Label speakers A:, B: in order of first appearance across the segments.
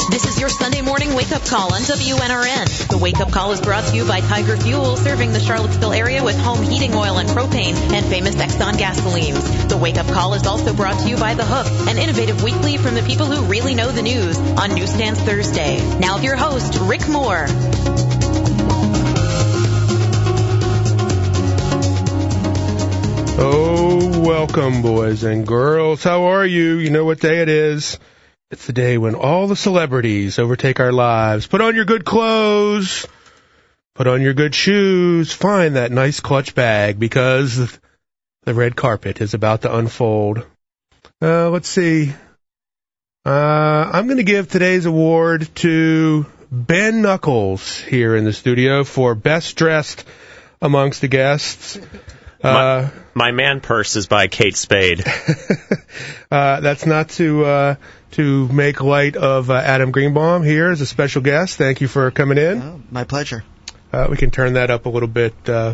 A: This is your Sunday morning wake-up call on WNRN. The wake-up call is brought to you by Tiger Fuel, serving the Charlottesville area with home heating oil and propane and famous Exxon gasolines. The wake-up call is also brought to you by The Hook, an innovative weekly from the people who really know the news on Newsstands Thursday. Now your host, Rick Moore.
B: Oh, welcome, boys and girls. How are you? You know what day it is. It's the day when all the celebrities overtake our lives. Put on your good clothes. Put on your good shoes. Find that nice clutch bag because the red carpet is about to unfold. Let's see. I'm going to give today's award to Ben Knuckles here in the studio for best dressed amongst the guests.
C: My man purse is by Kate Spade.
B: That's not to make light of Adam Greenbaum here as a special guest. Thank you for coming in.
D: Oh, my pleasure.
B: We can turn that up a little bit. But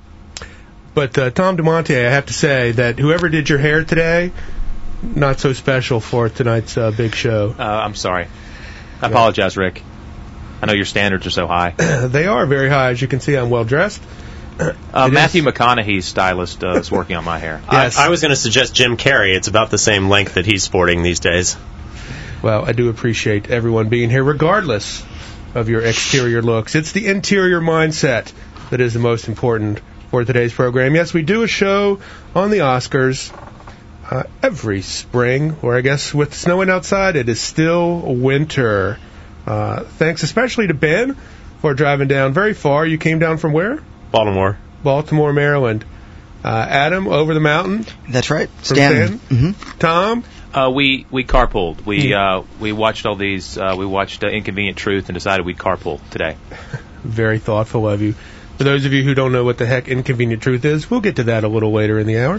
B: Tom DeMonte, I have to say that whoever did your hair today, not so special for tonight's big show.
C: I'm sorry. I apologize, Rick. I know your standards are so high.
B: They are very high. As you can see, I'm well dressed.
C: Matthew McConaughey's stylist is working on my hair.
B: Yes.
C: I was going to suggest Jim Carrey. It's about the same length that he's sporting these days.
B: Well, I do appreciate everyone being here, regardless of your exterior looks. It's the interior mindset that is the most important for today's program. Yes, we do a show on the Oscars every spring, or I guess with snowing outside, it is still winter. Thanks especially to Ben for driving down very far. You came down from where? Baltimore, Maryland. Adam, over the mountain.
D: That's right.
B: Stanton.
D: Mm-hmm.
B: Tom?
C: We carpooled. We watched all these. We watched Inconvenient Truth and decided we'd carpool today.
B: Very thoughtful of you. For those of you who don't know what the heck Inconvenient Truth is, we'll get to that a little later in the hour.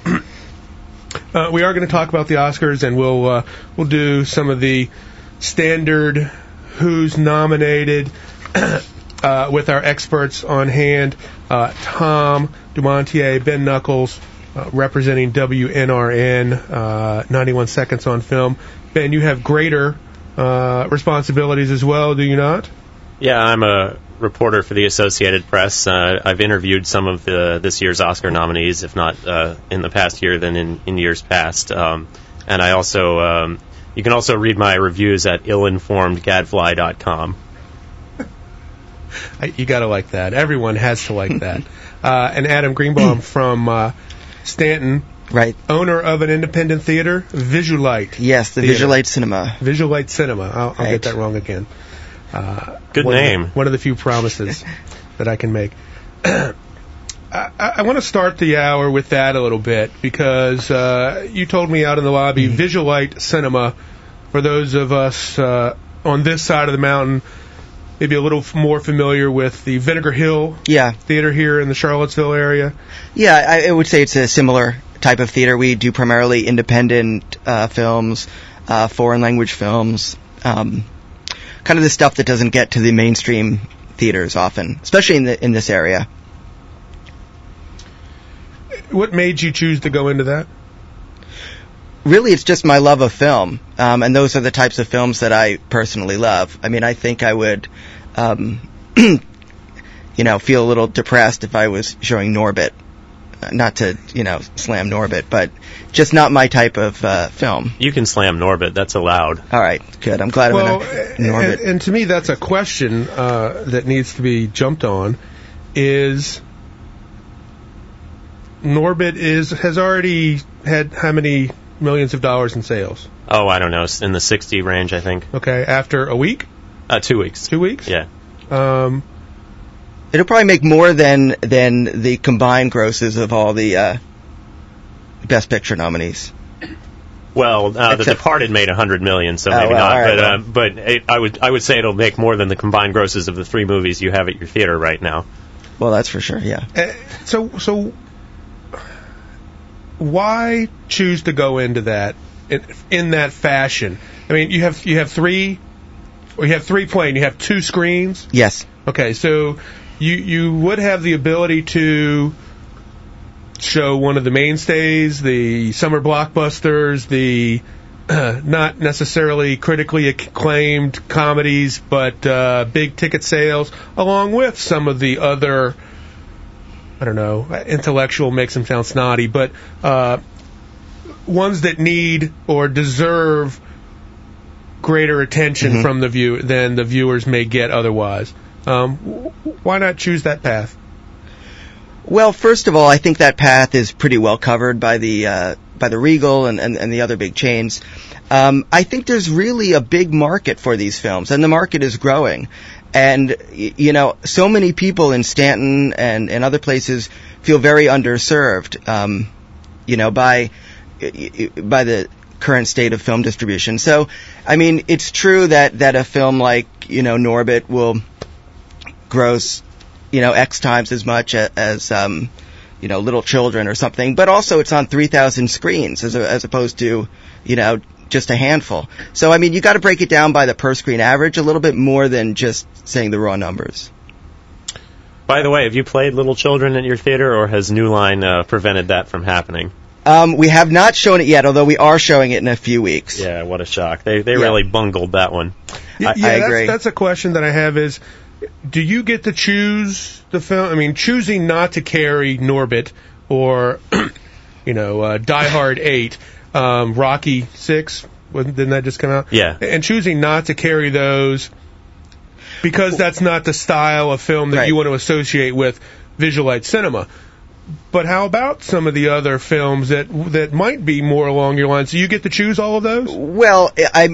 B: We are going to talk about the Oscars, and we'll do some of the standard who's nominated with our experts on hand. Tom DeMonte, Ben Knuckles, representing WNRN, 91 Seconds on Film. Ben, you have greater responsibilities as well, do you not?
C: Yeah, I'm a reporter for the Associated Press. I've interviewed some of this year's Oscar nominees, if not in the past year, then in years past. And I also, you can also read my reviews at illinformedgadfly.com.
B: You got to like that. Everyone has to like that. And Adam Greenbaum from Stanton,
D: right? Owner
B: of an independent theater, Visualite.
D: Yes, the Visualite Cinema.
B: Visualite Cinema. I'll get that wrong again.
C: Good name.
B: One of the few promises that I can make. I want to start the hour with that a little bit because you told me out in the lobby, Visualite Cinema, for those of us on this side of the mountain, maybe a little more familiar with the Vinegar Hill Theater here in the Charlottesville area. Yeah,
D: I would say it's a similar type of theater. We do primarily independent films, foreign language films, kind of the stuff that doesn't get to the mainstream theaters often, especially in this area.
B: What made you choose to go into that?
D: Really, it's just my love of film, and those are the types of films that I personally love. I mean, I think I would, feel a little depressed if I was showing Norbit. Not to, slam Norbit, but just not my type of film.
C: You can slam Norbit. That's allowed.
D: All right, good. I'm glad I'm in Norbit.
B: And to me, that's a question that needs to be jumped on, is Norbit has already had how many millions of dollars in sales?
C: Oh, I don't know. In the 60 range, I think.
B: Okay, after a week?
C: 2 weeks.
B: 2 weeks?
C: Yeah.
D: It'll probably make more than the combined grosses of all the Best Picture nominees.
C: Well, The Departed made $100 million, so maybe not. Right, but I would say it'll make more than the combined grosses of the three movies you have at your theater right now.
D: Well, that's for sure. Yeah.
B: So why choose to go into that in that fashion? I mean, you have three playing. You have two screens.
D: Yes.
B: Okay, so you would have the ability to show one of the mainstays, the summer blockbusters, the not necessarily critically acclaimed comedies, but big ticket sales, along with some of the other, I don't know, intellectual makes them sound snotty, but ones that need or deserve greater attention from the view than the viewers may get otherwise. Why not choose that path?
D: Well, first of all, I think that path is pretty well covered by the Regal and the other big chains. I think there's really a big market for these films, and the market is growing. And, you know, so many people in Stanton and other places feel very underserved, you know, by the current state of film distribution. So, I mean, it's true that a film like, you know, Norbit will gross, you know, X times as much as you know, Little Children or something, but also it's on 3,000 screens as opposed to, you know, just a handful. So, I mean, you got to break it down by the per screen average a little bit more than just saying the raw numbers.
C: By the way, have you played Little Children at your theater, or has New Line prevented that from happening?
D: We have not shown it yet, although we are showing it in a few weeks.
C: Yeah, what a shock. They really bungled that one.
B: I
D: agree.
B: That's a question that I have is, do you get to choose the film? I mean, choosing not to carry Norbit or, you know, Die Hard 8, Rocky 6, didn't that just come out?
C: Yeah.
B: And choosing not to carry those because that's not the style of film that you want to associate with Visualite cinema. But how about some of the other films that might be more along your lines? Do you get to choose all of those?
D: Well,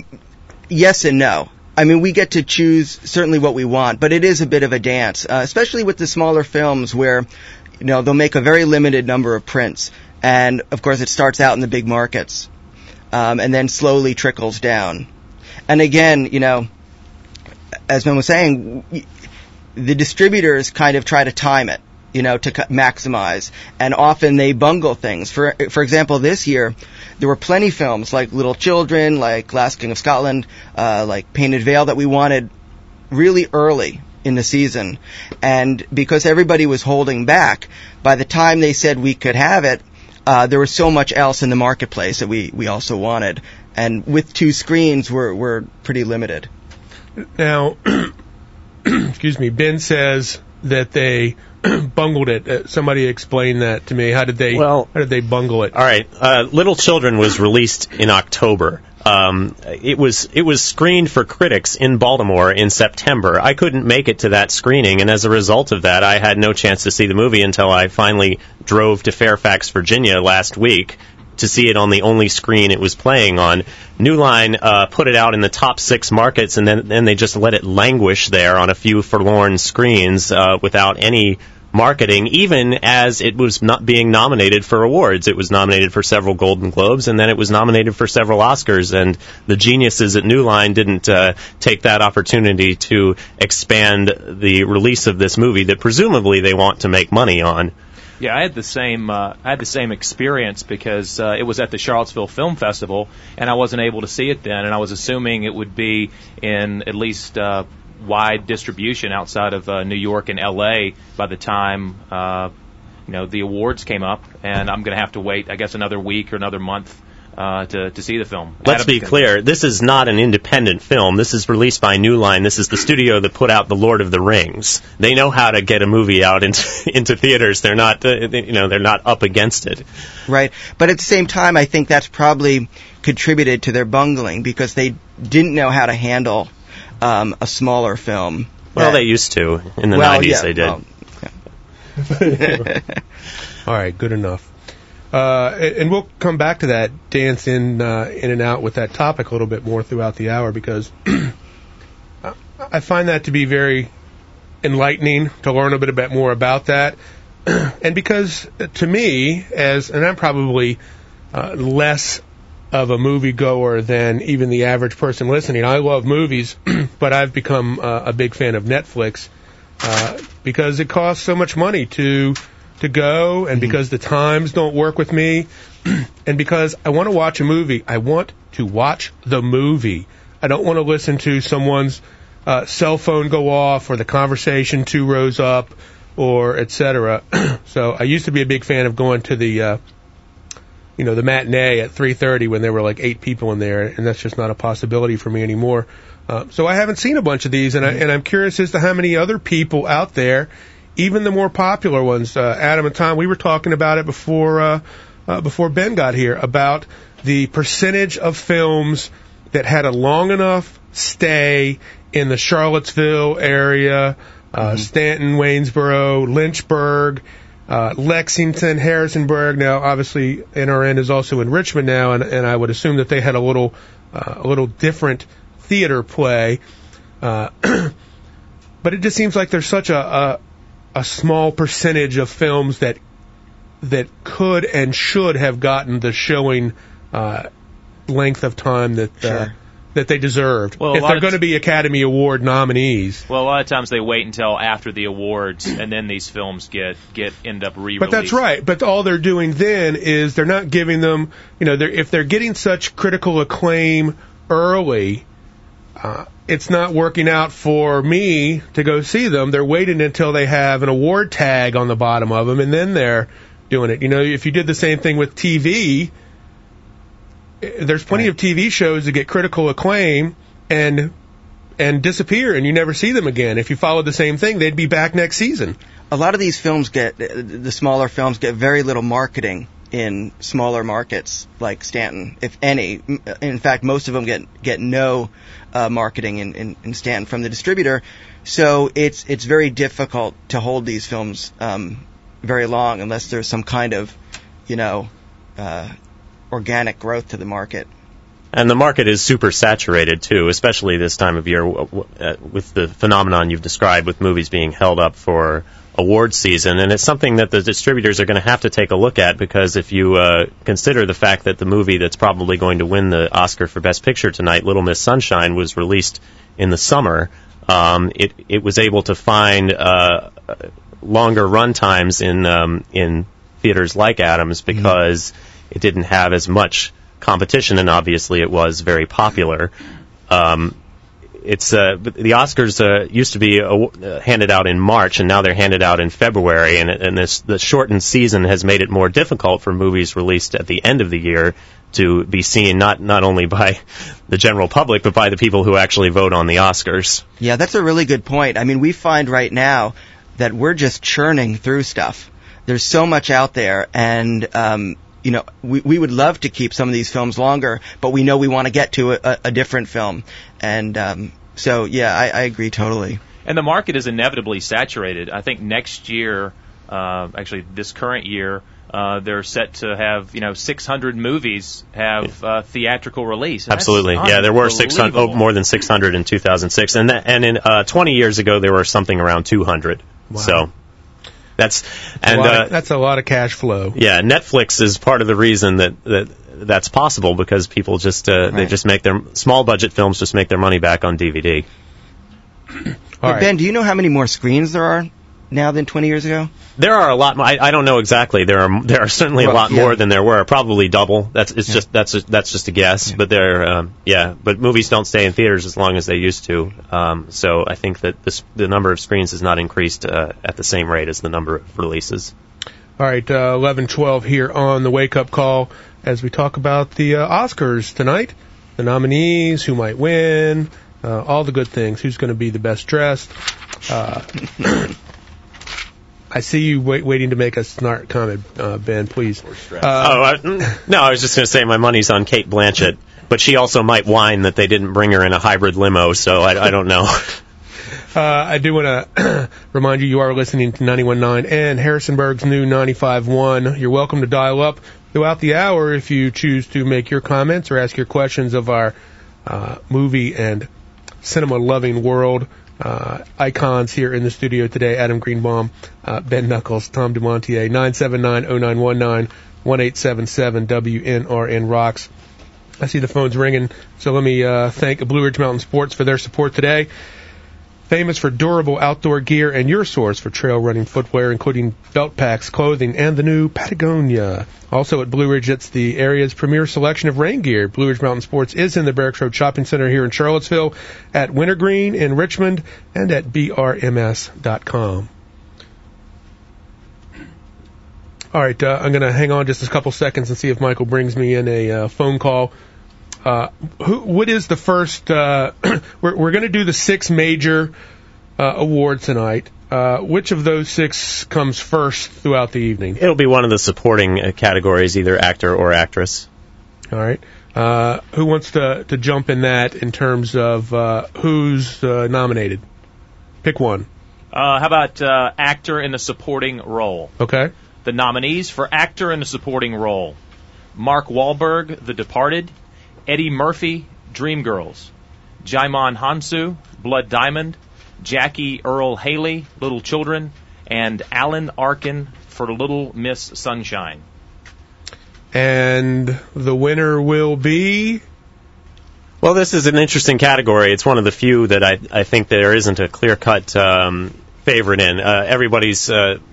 D: yes and no. I mean, we get to choose certainly what we want, but it is a bit of a dance, especially with the smaller films where, you know, they'll make a very limited number of prints. And, of course, it starts out in the big markets, and then slowly trickles down. And again, you know, as Ben was saying, the distributors kind of try to time it, you know, to maximize. And often they bungle things. For example, this year, there were plenty films like Little Children, like Last King of Scotland, like Painted Veil that we wanted really early in the season. And because everybody was holding back, by the time they said we could have it, there was so much else in the marketplace that we also wanted. And with 2 screens, we're pretty limited.
B: Now, excuse me, Ben says that they bungled it. Somebody explain that to me. How did they bungle it?
C: All right. Little Children was released in October. It was screened for critics in Baltimore in September. I couldn't make it to that screening, and as a result of that, I had no chance to see the movie until I finally drove to Fairfax, Virginia last week to see it on the only screen it was playing on. New Line put it out in the top 6 markets, and then they just let it languish there on a few forlorn screens without any marketing, even as it was not being nominated for awards. It was nominated for several Golden Globes, and then it was nominated for several Oscars, and the geniuses at New Line didn't take that opportunity to expand the release of this movie that presumably they want to make money on.
E: Yeah, I had the same experience because it was at the Charlottesville Film Festival, and I wasn't able to see it then, and I was assuming it would be in at least wide distribution outside of New York and L.A. by the time the awards came up, and I'm going to have to wait, I guess, another week or another month to see the film.
C: Let's be clear, this is not an independent film. This is released by New Line. This is the studio that put out The Lord of the Rings. They know how to get a movie out into theaters. They're not, they're not up against it.
D: Right, but at the same time, I think that's probably contributed to their bungling because they didn't know how to handle a smaller film.
C: Well, they used to. In the 90s, they did.
B: All right, good enough. And we'll come back to that dance in and out with that topic a little bit more throughout the hour because I find that to be very enlightening to learn a bit more about that. And because to me, and I'm probably less of a moviegoer than even the average person listening. I love movies, but I've become a big fan of Netflix because it costs so much money to go, and because the times don't work with me, and because I want to watch a movie. I want to watch the movie. I don't want to listen to someone's cell phone go off or the conversation 2 rows up or etc. So I used to be a big fan of going to the the matinee at 3:30 when there were like 8 people in there, and that's just not a possibility for me anymore. So I haven't seen a bunch of these, and I'm curious as to how many other people out there, even the more popular ones. Adam and Tom, we were talking about it before Ben got here, about the percentage of films that had a long enough stay in the Charlottesville area, Stanton, Waynesboro, Lynchburg, Lexington, Harrisonburg. Now, obviously, NRN is also in Richmond now, and I would assume that they had a little different theater play. But it just seems like there's such a small percentage of films that could and should have gotten the showing length of time that they deserved. Well, if they're going to be Academy Award nominees.
E: Well, a lot of times they wait until after the awards, and then these films end up re-released.
B: But that's right. But all they're doing then is they're not giving them, if they're getting such critical acclaim early, it's not working out for me to go see them. They're waiting until they have an award tag on the bottom of them, and then they're doing it. If you did the same thing with TV, there's plenty of TV shows that get critical acclaim and disappear, and you never see them again. If you followed the same thing, they'd be back next season.
D: A lot of these films the smaller films get very little marketing in smaller markets like Stanton, if any. In fact, most of them get no marketing in Stanton from the distributor. So it's very difficult to hold these films very long unless there's some kind of, organic growth to the market.
C: And the market is super saturated, too, especially this time of year with the phenomenon you've described with movies being held up for award season. And it's something that the distributors are going to have to take a look at, because if you consider the fact that the movie that's probably going to win the Oscar for Best Picture tonight, Little Miss Sunshine, was released in the summer, it was able to find longer run times in theaters like Adams because it didn't have as much competition, and obviously it was very popular. The Oscars used to be handed out in March, and now they're handed out in February, and the shortened season has made it more difficult for movies released at the end of the year to be seen not only by the general public, but by the people who actually vote on the Oscars.
D: Yeah, that's a really good point. I mean, we find right now that we're just churning through stuff. There's so much out there, and we would love to keep some of these films longer, but we know we want to get to a different film. And so, yeah, I agree totally.
E: And the market is inevitably saturated. I think next year, actually this current year, they're set to have 600 movies have theatrical release.
C: Absolutely, yeah. There were more than 600 in 2006, and in 20 years ago there were something around 200.
B: Wow.
C: So that's
B: a lot of cash flow.
C: Yeah, Netflix is part of the reason that's possible, because people just they just make their small budget films just make their money back on DVD.
D: Right. Ben, do you know how many more screens there are now than 20 years ago?
C: There are a lot more. I don't know exactly. There are certainly a lot more than there were. Probably double. That's just a guess. Yeah. But but movies don't stay in theaters as long as they used to. So I think that the number of screens has not increased at the same rate as the number of releases.
B: All right, 11:12 here on the Wake Up Call as we talk about the Oscars tonight, the nominees, who might win, all the good things. Who's going to be the best dressed? I see you waiting to make a snark comment, Ben, please.
C: No, I was just going to say my money's on Cate Blanchett, but she also might whine that they didn't bring her in a hybrid limo, so I don't know.
B: I do want to remind you are listening to 91.9 and Harrisonburg's new 95.1. You're welcome to dial up throughout the hour if you choose to make your comments or ask your questions of our movie and cinema-loving world. Icons here in the studio today: Adam Greenbaum, Ben Knuckles, Tom Dumontier. 979-0919, 1-877-WNRN Rocks. I see the phone's ringing, so let me thank Blue Ridge Mountain Sports for their support today. Famous for durable outdoor gear and your source for trail running footwear, including belt packs, clothing, and the new Patagonia. Also at Blue Ridge, it's the area's premier selection of rain gear. Blue Ridge Mountain Sports is in the Barracks Road Shopping Center here in Charlottesville, at Wintergreen in Richmond, and at brms.com. All right, I'm going to hang on just a couple seconds and see if Michael brings me in a phone call. What is the first? We're going to do the 6 major awards tonight. Which of those 6 comes first throughout the evening?
C: It'll be one of the supporting categories, either actor or actress.
B: All right. Who wants to jump in that in terms of who's nominated? Pick one.
E: How about actor in the supporting role?
B: Okay.
E: The nominees for actor in the supporting role: Mark Wahlberg, The Departed; Eddie Murphy, Dreamgirls; Djimon Hounsou, Blood Diamond; Jackie Earle Haley, Little Children; and Alan Arkin for Little Miss Sunshine.
B: And the winner will be?
C: Well, this is an interesting category. It's one of the few that I think there isn't a clear-cut favorite in. Everybody's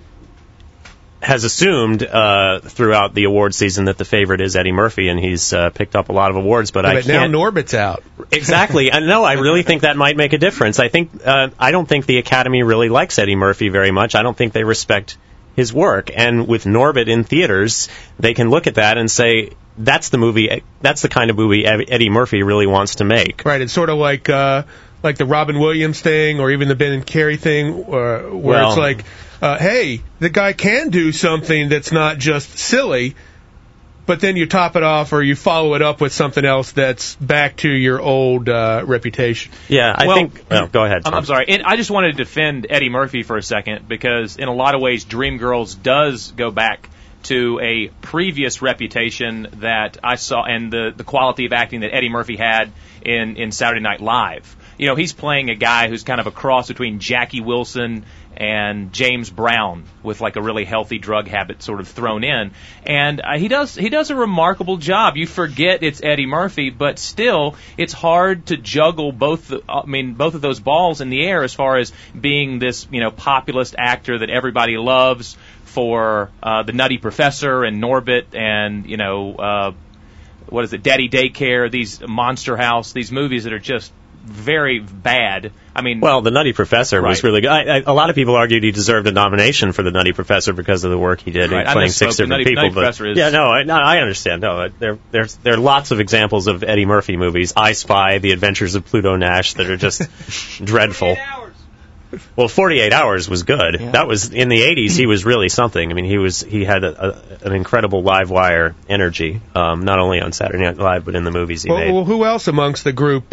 C: has assumed throughout the award season that the favorite is Eddie Murphy, and he's picked up a lot of awards. But I can't.
B: Now Norbert's out.
C: Exactly. No, I really think that might make a difference. I don't think the Academy really likes Eddie Murphy very much. I don't think they respect his work. And with Norbit in theaters, they can look at that and say, that's the movie. That's the kind of movie Eddie Murphy really wants to make.
B: Right. It's sort of like the Robin Williams thing, or even the Ben and Carey thing, where it's like, hey, the guy can do something that's not just silly, but then you top it off or you follow it up with something else that's back to your old reputation.
C: Yeah, I think... Well, go ahead, Tom.
E: I'm sorry. I just wanted to defend Eddie Murphy for a second, because in a lot of ways, Dreamgirls does go back to a previous reputation that I saw, and the quality of acting that Eddie Murphy had in Saturday Night Live. You know, he's playing a guy who's kind of a cross between Jackie Wilson and James Brown, with like a really healthy drug habit sort of thrown in. And he does a remarkable job. You forget it's Eddie Murphy, but still it's hard to juggle both of those balls in the air as far as being this, populist actor that everybody loves for The Nutty Professor and Norbit and, what is it, Daddy Daycare, these Monster House, these movies that are just very bad.
C: Well, The Nutty Professor was really good. A lot of people argued he deserved a nomination for The Nutty Professor because of the work he did in playing 6 different people. I understand. No, there are lots of examples of Eddie Murphy movies. I Spy, The Adventures of Pluto Nash, that are just dreadful. 48 Hours. Well, 48 Hours was good. Yeah. That was in the 80s. He was really something. He had an incredible live wire energy, not only on Saturday Night Live but in the movies he made.
B: Well, who else amongst the group?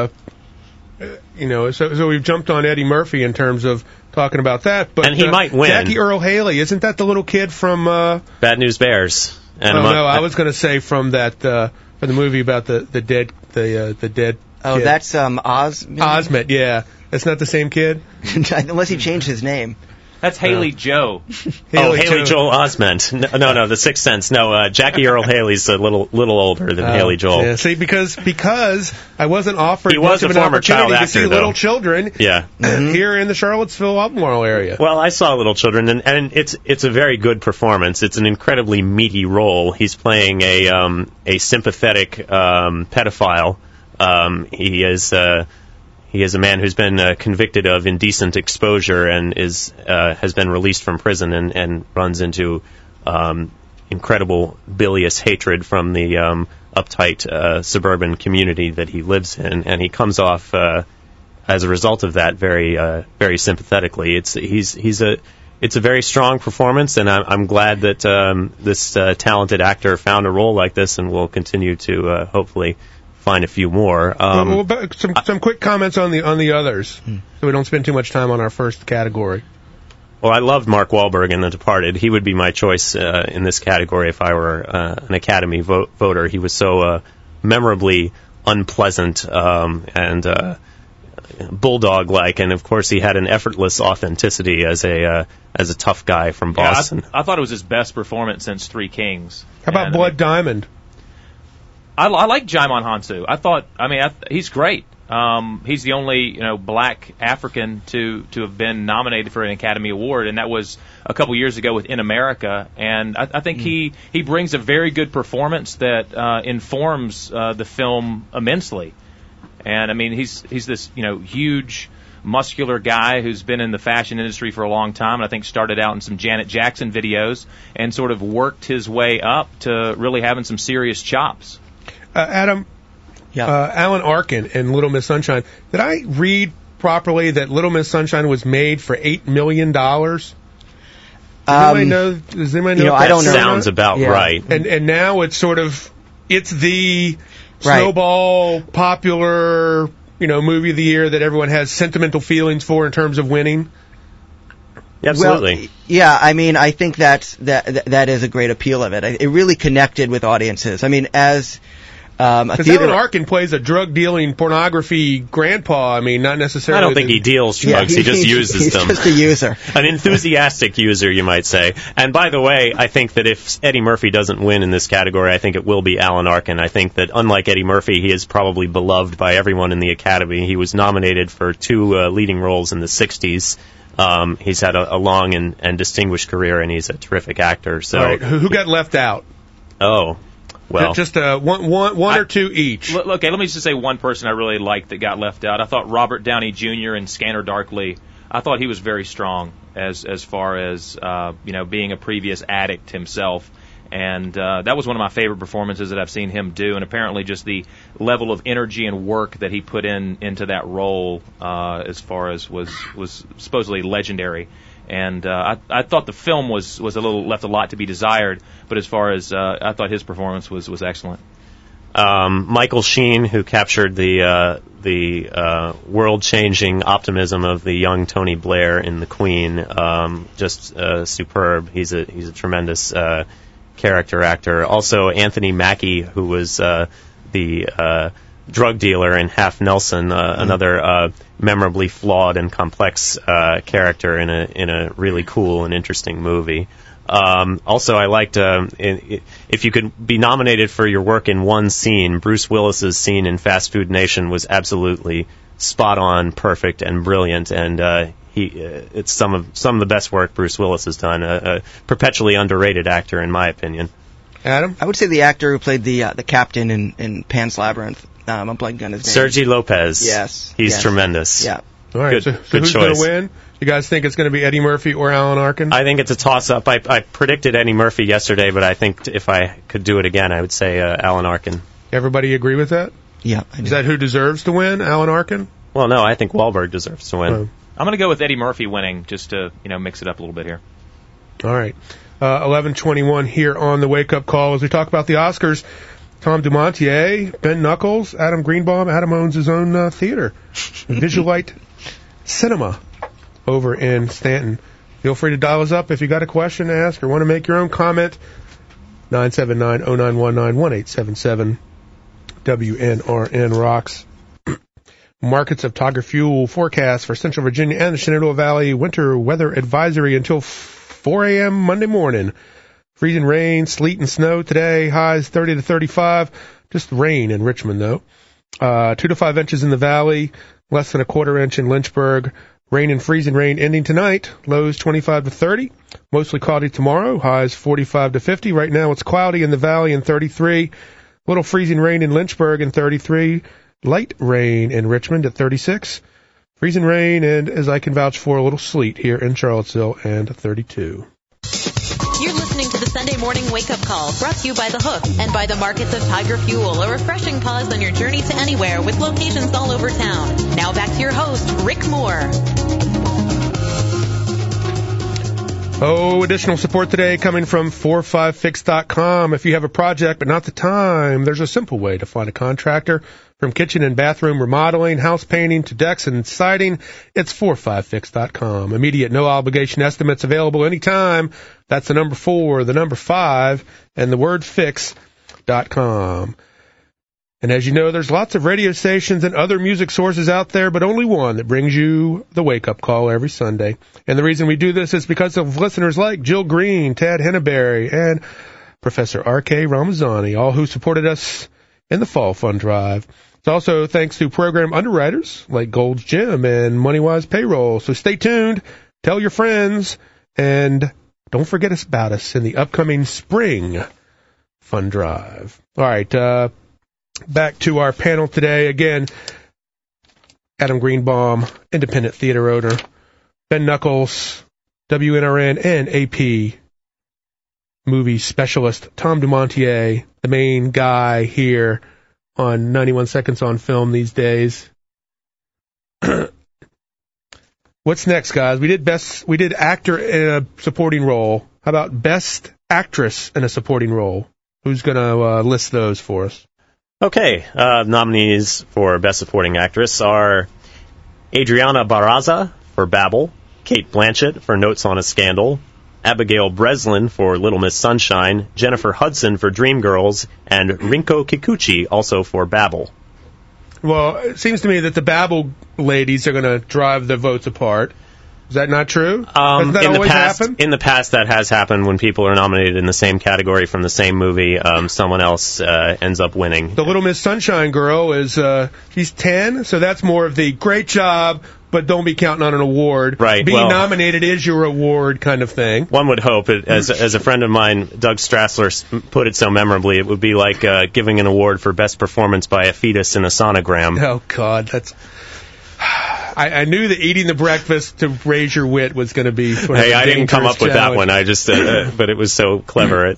B: So we've jumped on Eddie Murphy in terms of talking about that, but
C: and he might win.
B: Jackie Earle Haley, isn't that the little kid from
C: Bad News Bears?
B: And I was going to say from that from the movie about the dead. Oh, kid.
D: That's Osment.
B: Osment, yeah. That's not the same kid?
D: Unless he changed his name.
E: That's Haley Joe.
C: Haley Joel Osment. No, The Sixth Sense. No, Jackie Earle Haley's a little older than Haley Joel.
B: Yeah, see, because I wasn't offered
C: he was
B: much
C: a
B: of an
C: former child
B: opportunity
C: actor,
B: to see
C: though.
B: Little Children here in the Charlottesville, Albemarle area.
C: Well, I saw Little Children, and it's a very good performance. It's an incredibly meaty role. He's playing a sympathetic pedophile. He is a man who's been convicted of indecent exposure and has been released from prison and runs into incredible bilious hatred from the uptight suburban community that he lives in, and he comes off as a result of that very sympathetically. It's a very strong performance, and I'm glad that this talented actor found a role like this and will continue to hopefully find a few more.
B: Some quick comments on the others, so we don't spend too much time on our first category.
C: Well, I loved Mark Wahlberg in The Departed. He would be my choice in this category if I were an Academy voter. He was so memorably unpleasant and bulldog-like, and of course he had an effortless authenticity as a tough guy from Boston.
E: I thought it was his best performance since Three Kings.
B: How about Blood Diamond?
E: I like Djimon Hounsou. He's great. He's the only black African to have been nominated for an Academy Award, and that was a couple years ago with In America. And I think he brings a very good performance that informs the film immensely. And he's this huge muscular guy who's been in the fashion industry for a long time, and I think started out in some Janet Jackson videos and sort of worked his way up to really having some serious chops.
B: Adam, Alan Arkin in Little Miss Sunshine. Did I read properly that Little Miss Sunshine was made for $8 million? Does anybody know?
D: I don't know.
C: Sounds about right.
B: And now it's sort of, it's the snowball popular, movie of the year that everyone has sentimental feelings for in terms of winning.
C: Absolutely.
D: Well, yeah, I mean, I think that is a great appeal of it. It really connected with audiences. I mean, as
B: because Alan Arkin plays a drug-dealing pornography grandpa. I mean, not necessarily.
C: I don't think he deals drugs. He just uses them.
D: He's just a user.
C: An enthusiastic user, you might say. And by the way, I think that if Eddie Murphy doesn't win in this category, I think it will be Alan Arkin. I think that unlike Eddie Murphy, he is probably beloved by everyone in the Academy. He was nominated for 2 leading roles in the 60s. He's had a long and distinguished career, and he's a terrific actor. So,
B: all right, who got left out?
C: Oh. Well,
B: just one or two each.
E: Okay, let me just say one person I really liked that got left out. I thought Robert Downey Jr. in Scanner Darkly. I thought he was very strong as far as being a previous addict himself, and that was one of my favorite performances that I've seen him do. And apparently, just the level of energy and work that he put into that role, as far as was supposedly legendary. And I thought the film was left a lot to be desired, but as far as I thought his performance was excellent.
C: Michael Sheen, who captured the world-changing optimism of the young Tony Blair in The Queen, just superb. He's a tremendous character actor. Also, Anthony Mackie, who was the drug dealer in Half Nelson, another memorably flawed and complex character in a really cool and interesting movie. Also, I liked if you could be nominated for your work in one scene, Bruce Willis's scene in Fast Food Nation was absolutely spot on, perfect, and brilliant. And it's some of the best work Bruce Willis has done. A perpetually underrated actor, in my opinion.
B: Adam?
D: I would say the actor who played the captain in Pan's Labyrinth. I'm blanking on his name.
C: Sergi Lopez.
D: Yes.
C: He's tremendous.
D: Yeah.
B: All right.
C: Good
B: who's
C: choice.
B: going to win? You guys think it's going to be Eddie Murphy or Alan Arkin?
C: I think it's a toss-up. I predicted Eddie Murphy yesterday, but I think if I could do it again, I would say Alan Arkin.
B: Everybody agree with that?
D: Yeah. I do.
B: Is that who deserves to win, Alan Arkin?
C: Well, no, I think Wahlberg deserves to win.
E: I'm going to go with Eddie Murphy winning, just to mix it up a little bit here.
B: All right. 11:21 here on the Wake Up Call as we talk about the Oscars. Tom Dumontier, Ben Knuckles, Adam Greenbaum. Adam owns his own theater, Visualite Cinema, over in Stanton. Feel free to dial us up if you got a question to ask or want to make your own comment. 979-0919-1877. WNRN rocks. Markets of Tiger Fuel forecast for Central Virginia and the Shenandoah Valley. Winter weather advisory until 4 a.m. Monday morning. Freezing rain, sleet, and snow today. Highs 30 to 35. Just rain in Richmond, though. 2 to 5 inches in the valley. Less than a quarter inch in Lynchburg. Rain and freezing rain ending tonight. Lows 25 to 30. Mostly cloudy tomorrow. Highs 45 to 50. Right now it's cloudy in the valley and 33. Little freezing rain in Lynchburg and 33. Light rain in Richmond at 36. Freezing rain and, as I can vouch for, a little sleet here in Charlottesville and 32.
A: You're listening to the Sunday Morning Wake-Up Call, brought to you by The Hook and by the Markets of Tiger Fuel, a refreshing pause on your journey to anywhere with locations all over town. Now back to your host, Rick Moore.
B: Additional support today coming from 45fix.com. If you have a project but not the time, there's a simple way to find a contractor. From kitchen and bathroom remodeling, house painting to decks and siding, it's 45fix.com. Immediate, no obligation estimates available anytime. That's the number 4, the number 5, and the word fix.com. And as you know, there's lots of radio stations and other music sources out there, but only one that brings you the wake-up call every Sunday. And the reason we do this is because of listeners like Jill Green, Tad Henneberry, and Professor R.K. Ramazani, all who supported us in the Fall Fund Drive. It's also thanks to program underwriters like Gold's Gym and MoneyWise Payroll. So stay tuned, tell your friends, and don't forget about us in the upcoming Spring Fund Drive. All right, back to our panel today. Again, Adam Greenbaum, independent theater owner, Ben Knuckles, WNRN and AP movie specialist, Tom Dumontier, the main guy here on 91 Seconds on Film these days. What's next, guys? We did actor in a supporting role. How about best actress in a supporting role? Who's going to list those for us?
C: Okay, nominees for Best Supporting Actress are Adriana Barraza for Babel, Cate Blanchett for Notes on a Scandal, Abigail Breslin for Little Miss Sunshine, Jennifer Hudson for Dreamgirls, and Rinko Kikuchi also for Babel.
B: Well, it seems to me that the Babel ladies are going to drive the votes apart. Is that not true? Does that always happen?
C: In the past, that has happened when people are nominated in the same category from the same movie. Someone else ends up winning.
B: The Little Miss Sunshine girl is she's 10, so that's more of the great job, but don't be counting on an award.
C: Right.
B: Being nominated is your award kind of thing.
C: One would hope, as a friend of mine, Doug Strassler, put it so memorably, it would be like giving an award for best performance by a fetus in a sonogram.
B: Oh, God, that's... I knew that eating the breakfast to raise your wit was going to be sort of
C: I didn't come up with
B: challenge.
C: that one. I just, but it was so clever.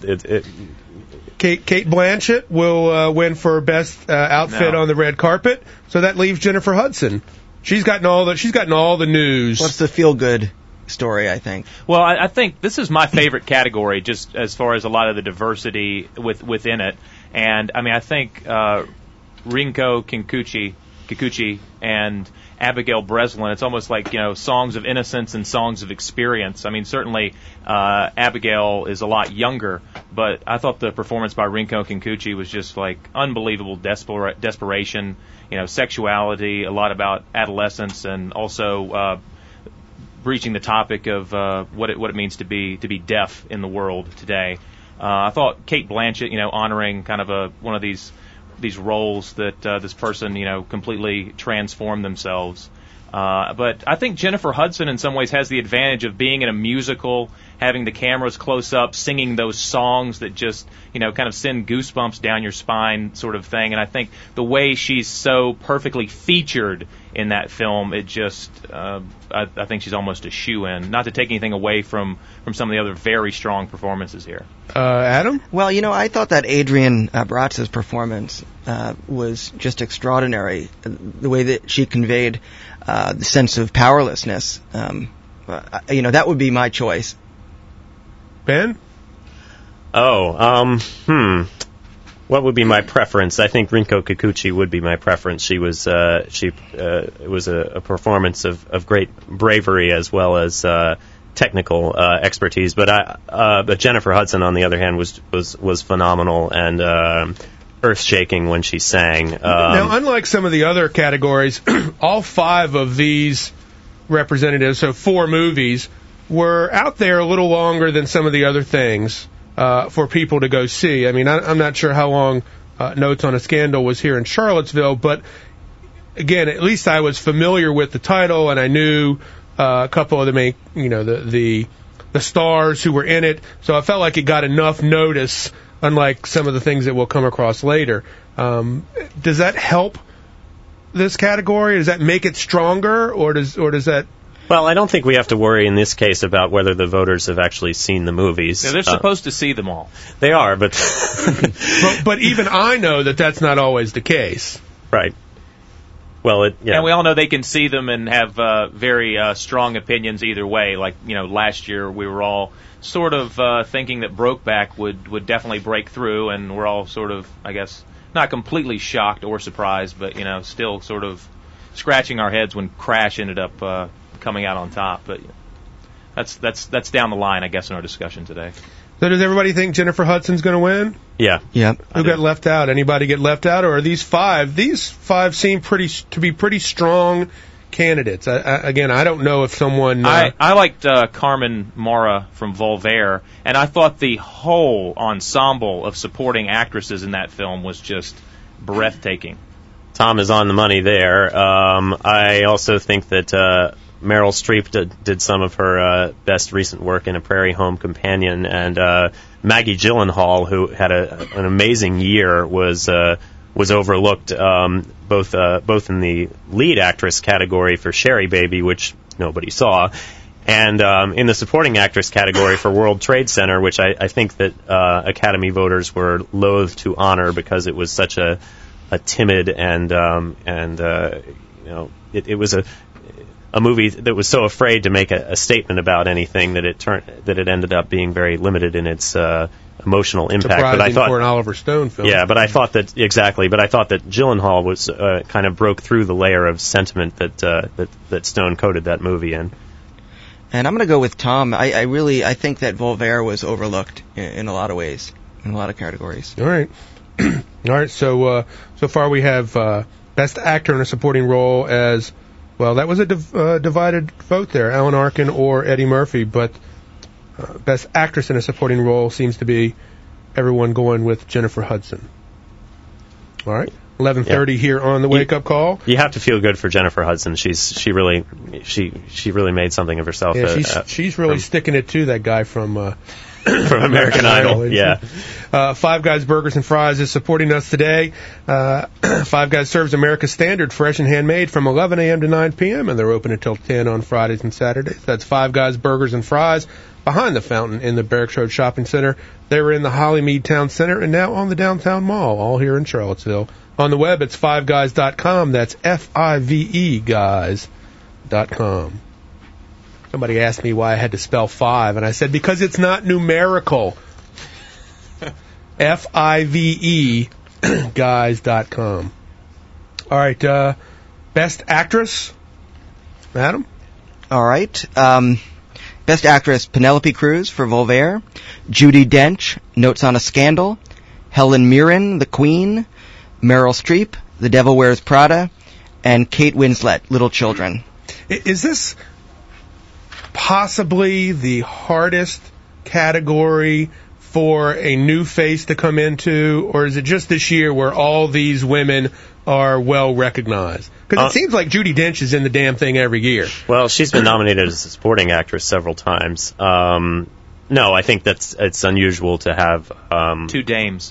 B: Cate Blanchett will win for best outfit on the red carpet, so that leaves Jennifer Hudson. She's gotten all the news.
D: What's the feel-good story, I think?
E: Well, I think this is my favorite category, just as far as a lot of the diversity within it. And, I mean, I think Rinko Kikuchi and Abigail Breslin, it's almost like, songs of innocence and songs of experience. I mean, certainly Abigail is a lot younger, but I thought the performance by Rinko Kikuchi was just like unbelievable desperation, sexuality, a lot about adolescence, and also breaching the topic of what it means to be deaf in the world today. I thought Cate Blanchett, honoring kind of one of these roles that this person, completely transformed themselves. But I think Jennifer Hudson in some ways has the advantage of being in a musical, having the cameras close up, singing those songs that just, kind of send goosebumps down your spine sort of thing. And I think the way she's so perfectly featured in that film, it just, I think she's almost a shoo-in. Not to take anything away from some of the other very strong performances here.
B: Adam?
D: Well, I thought that Adrienne Barraza's performance was just extraordinary. The way that she conveyed the sense of powerlessness. That would be my choice.
B: Ben?
C: What would be my preference? I think Rinko Kikuchi would be my preference. She was it was a performance of great bravery as well as technical expertise. But Jennifer Hudson, on the other hand, was phenomenal and earth-shaking when she sang.
B: Now, unlike some of the other categories, all 5 of these representatives, so 4 movies, were out there a little longer than some of the other things for people to go see. I mean, I'm not sure how long Notes on a Scandal was here in Charlottesville, but again, at least I was familiar with the title, and I knew a couple of the main, the stars who were in it, so I felt like it got enough notice, unlike some of the things that we'll come across later. Does that help this category? Does that make it stronger, or does that...
C: Well, I don't think we have to worry in this case about whether the voters have actually seen the movies.
E: Yeah, they're supposed to see them all.
C: They are, but...
B: but even I know that that's not always the case.
C: Right. Well,
E: And we all know they can see them and have very strong opinions either way. Like, last year we were all sort of thinking that Brokeback would definitely break through, and we're all sort of, I guess, not completely shocked or surprised, but, still sort of scratching our heads when Crash ended up coming out on top. But that's down the line, I guess, in our discussion today.
B: So does everybody think Jennifer Hudson's going to win?
C: Yeah.
D: Yep.
B: Who got left out? Anybody get left out, or are these 5? These 5 seem to be pretty strong candidates. I don't know if someone...
E: I liked Carmen Maura from Voltaire, and I thought the whole ensemble of supporting actresses in that film was just breathtaking.
C: Tom is on the money there. I also think that Meryl Streep did some of her best recent work in A Prairie Home Companion, and Maggie Gyllenhaal, who had an amazing year, was overlooked both in the lead actress category for Sherry Baby, which nobody saw, and in the supporting actress category for World Trade Center, which I think that Academy voters were loath to honor because it was such a timid and it was a movie that was so afraid to make a statement about anything that it ended up being very limited in its emotional impact.
B: Surprising
C: but I thought
B: for an Oliver Stone film.
C: Yeah, but I thought that Gyllenhaal was kind of broke through the layer of sentiment that Stone coated that movie in.
D: And I'm going to go with Tom. I think that Voltaire was overlooked in a lot of ways, in a lot of categories.
B: All right. All right, so far we have Best Actor in a Supporting Role as, well, that was a divided vote there, Alan Arkin or Eddie Murphy, but Best Actress in a Supporting Role seems to be everyone going with Jennifer Hudson. All right. 11:30 here on the Wake Up Call.
C: You have to feel good for Jennifer Hudson. She really made something of herself.
B: Yeah, she's really sticking it to that guy from
C: American Idol. Yeah.
B: Five Guys Burgers and Fries is supporting us today. Five Guys serves America's standard fresh and handmade from 11 a.m. to 9 p.m. and they're open until 10 on Fridays and Saturdays. That's Five Guys Burgers and Fries behind the fountain in the Barracks Road Shopping Center. They were in the Hollymead Town Center and now on the Downtown Mall, all here in Charlottesville. On the web, it's fiveguys.com. That's F-I-V-E guys.com. Somebody asked me why I had to spell five, and I said, because it's not numerical. F-I-V-E guys.com. All right, Best Actress, Adam?
D: All right. Best Actress, Penelope Cruz for Voltaire, Judi Dench, Notes on a Scandal, Helen Mirren, The Queen, Meryl Streep, The Devil Wears Prada, and Kate Winslet, Little Children.
B: Is this possibly the hardest category for a new face to come into, or is it just this year where all these women are well recognized? Because it seems like Judi Dench is in the damn thing every year.
C: Well, she's been nominated as a supporting actress several times. No, I think it's unusual to have
E: two dames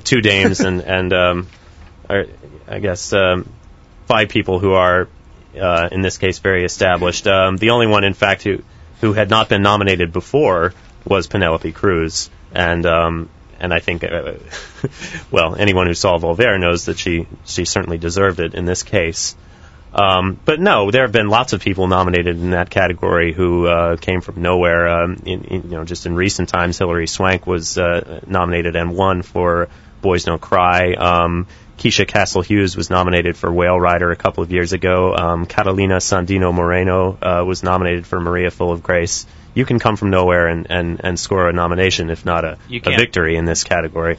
C: and I guess 5 people who are in this case very established. The only one, in fact, who had not been nominated before was Penelope Cruz, and I think well, anyone who saw Voltaire knows that she certainly deserved it in this case. But no, there have been lots of people nominated in that category who came from nowhere. Just in recent times, Hilary Swank was nominated and won for Boys Don't Cry. Keisha Castle-Hughes was nominated for Whale Rider a couple of years ago. Catalina Sandino Moreno was nominated for Maria Full of Grace. You can come from nowhere and score a nomination, if not a victory in this category.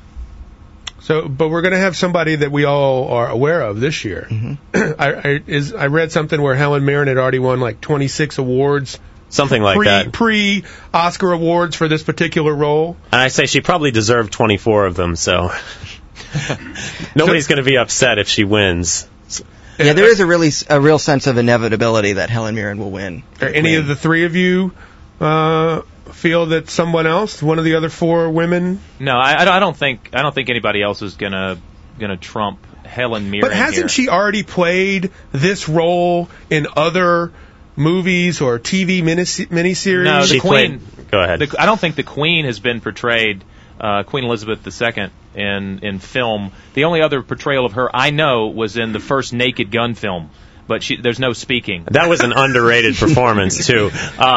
B: So, but we're going to have somebody that we all are aware of this year.
D: Mm-hmm.
B: I read something where Helen Mirren had already won like 26 awards.
C: Something like that.
B: Pre-Oscar awards for this particular role.
C: And I say she probably deserved 24 of them, so nobody's going to be upset if she wins.
D: Yeah, there is a real sense of inevitability that Helen Mirren will win.
B: Are any of the three of you feel that someone else, one of the other 4 women?
E: No, I don't think anybody else is gonna trump Helen Mirren.
B: But hasn't she already played this role in other movies or TV miniseries?
E: No, the Queen.
C: Go ahead.
E: I don't think the Queen has been portrayed, Queen Elizabeth II, in film. The only other portrayal of her I know was in the first Naked Gun film, but there's no speaking.
C: That was an underrated performance too.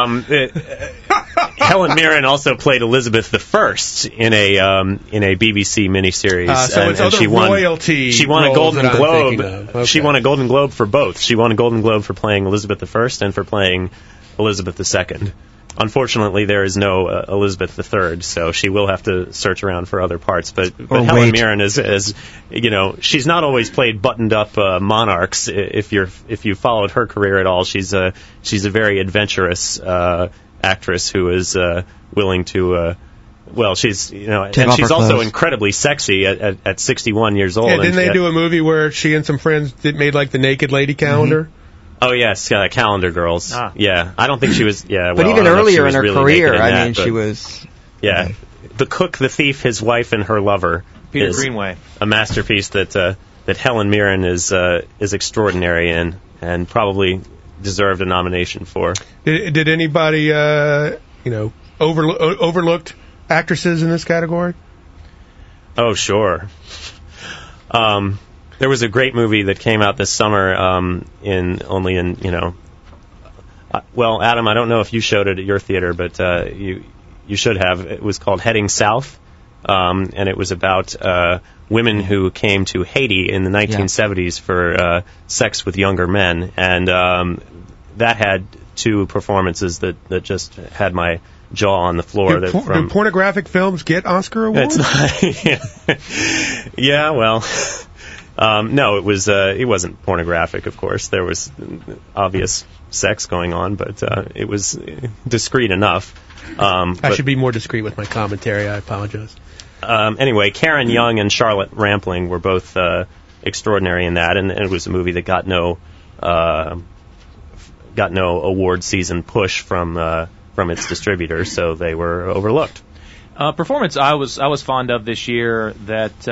C: Helen Mirren also played Elizabeth I in a BBC miniseries,
B: so it's
C: and
B: she won royalty.
C: She won a Golden Globe.
B: Okay.
C: She won a Golden Globe for both. She won a Golden Globe for playing Elizabeth I and for playing Elizabeth II. Unfortunately, there is no Elizabeth III, so she will have to search around for other parts. But Helen Mirren is she's not always played buttoned-up monarchs. If you followed her career at all, she's a very adventurous actress who is willing to. She's and she's also incredibly sexy at 61 years old.
B: Yeah, didn't they do a movie where she and some friends made like the Naked Lady calendar?
C: Mm-hmm. Oh yes, Calendar Girls. Yeah, I don't think she was. Yeah,
D: but even earlier in her career, she was.
C: Yeah, The Cook, the Thief, His Wife, and Her Lover.
E: Peter Greenway.
C: A masterpiece that that Helen Mirren is extraordinary in, and probably deserved a nomination for.
B: Did anybody overlooked actresses in this category?
C: Oh, sure. There was a great movie that came out this summer well, Adam, I don't know if you showed it at your theater, but you should have. It was called Heading South, and it was about women who came to Haiti in the 1970s for sex with younger men, and that had two performances that just had my jaw on the floor.
B: Do pornographic films get Oscar awards?
C: Yeah, well, no, it wasn't pornographic, of course. There was obvious sex going on, but it was discreet enough.
B: I should be more discreet with my commentary. I apologize.
C: Anyway, Karen Young and Charlotte Rampling were both extraordinary in that, and it was a movie that got no award season push from its distributor, so they were overlooked.
E: Performance I was fond of this year that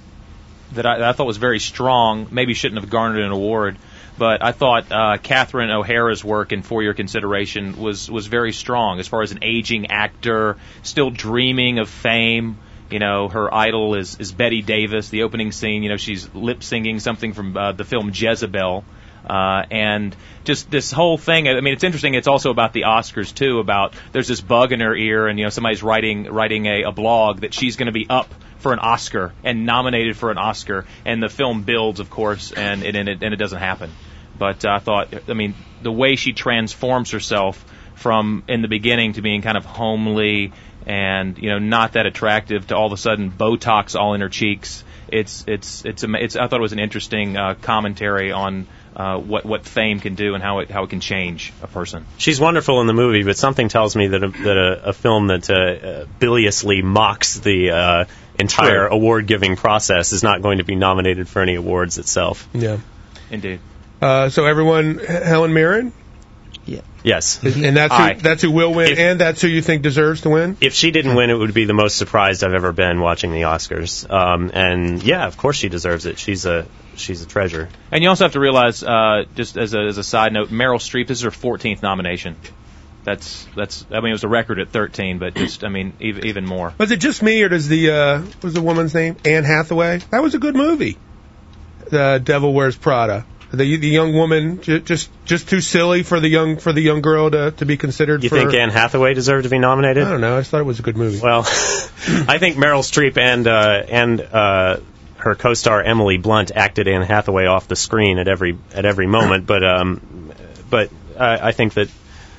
E: I thought was very strong. Maybe shouldn't have garnered an award, but I thought Catherine O'Hara's work in For Your Consideration was very strong as far as an aging actor, still dreaming of fame. You know, her idol is Betty Davis. The opening scene, she's lip singing something from the film Jezebel. And just this whole thing, I mean, it's interesting. It's also about the Oscars, too, about there's this bug in her ear, and, somebody's writing a blog that she's going to be up for an Oscar and nominated for an Oscar. And the film builds, of course, and it doesn't happen. But I thought, the way she transforms herself from in the beginning to being kind of homely and, not that attractive to all of a sudden Botox all in her cheeks. I thought it was an interesting commentary on what fame can do and how it can change a person.
C: She's wonderful in the movie, but something tells me that a film that biliously mocks the entire award-giving process is not going to be nominated for any awards itself.
B: Yeah,
E: indeed.
B: So everyone, Helen Mirren.
D: Yeah.
C: Yes.
B: And that's who will win, and that's who you think deserves to win?
C: If she didn't win, it would be the most surprised I've ever been watching the Oscars. And yeah, of course she deserves it. She's a treasure.
E: And you also have to realize, just as a side note, Meryl Streep, this is her 14th nomination. That's it was a record at 13, but just even more.
B: Was it just me, or does what was the woman's name? Anne Hathaway? That was a good movie. The Devil Wears Prada. The young woman just too silly for the young girl to be considered.
C: You think Anne Hathaway deserved to be nominated?
B: I don't know. I just thought it was a good movie.
C: Well, I think Meryl Streep and her co-star Emily Blunt acted Anne Hathaway off the screen at every moment. But I think that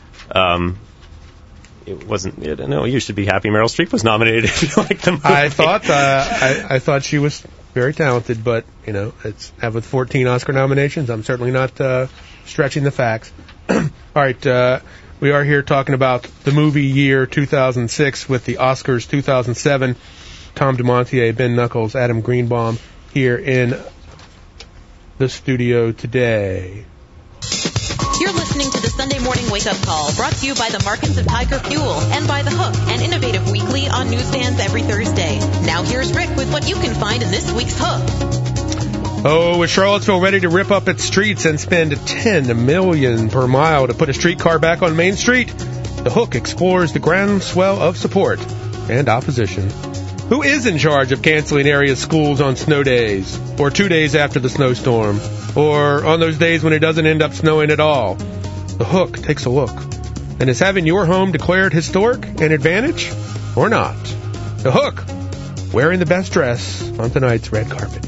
C: it wasn't. No, you should be happy Meryl Streep was nominated if you like the movie.
B: I thought she was very talented, but with 14 Oscar nominations, I'm certainly not stretching the facts. All right, we are here talking about the movie year 2006 with the Oscars 2007. Tom DeMontier, Ben Knuckles, Adam Greenbaum here in the studio today.
A: You're listening to the Sunday Morning Wake Up Call, brought to you by the Markets of Tiger Fuel and by The Hook, an innovative weekly on newsstands every Thursday. Now here's Rick with what you can find in this week's Hook.
B: Oh, is Charlottesville ready to rip up its streets and spend $10 million per mile to put a streetcar back on Main Street? The Hook explores the groundswell of support and opposition. Who is in charge of canceling area schools on snow days, or 2 days after the snowstorm, or on those days when it doesn't end up snowing at all? The Hook takes a look. And is having your home declared historic an advantage, or not? The Hook, wearing the best dress on tonight's red carpet.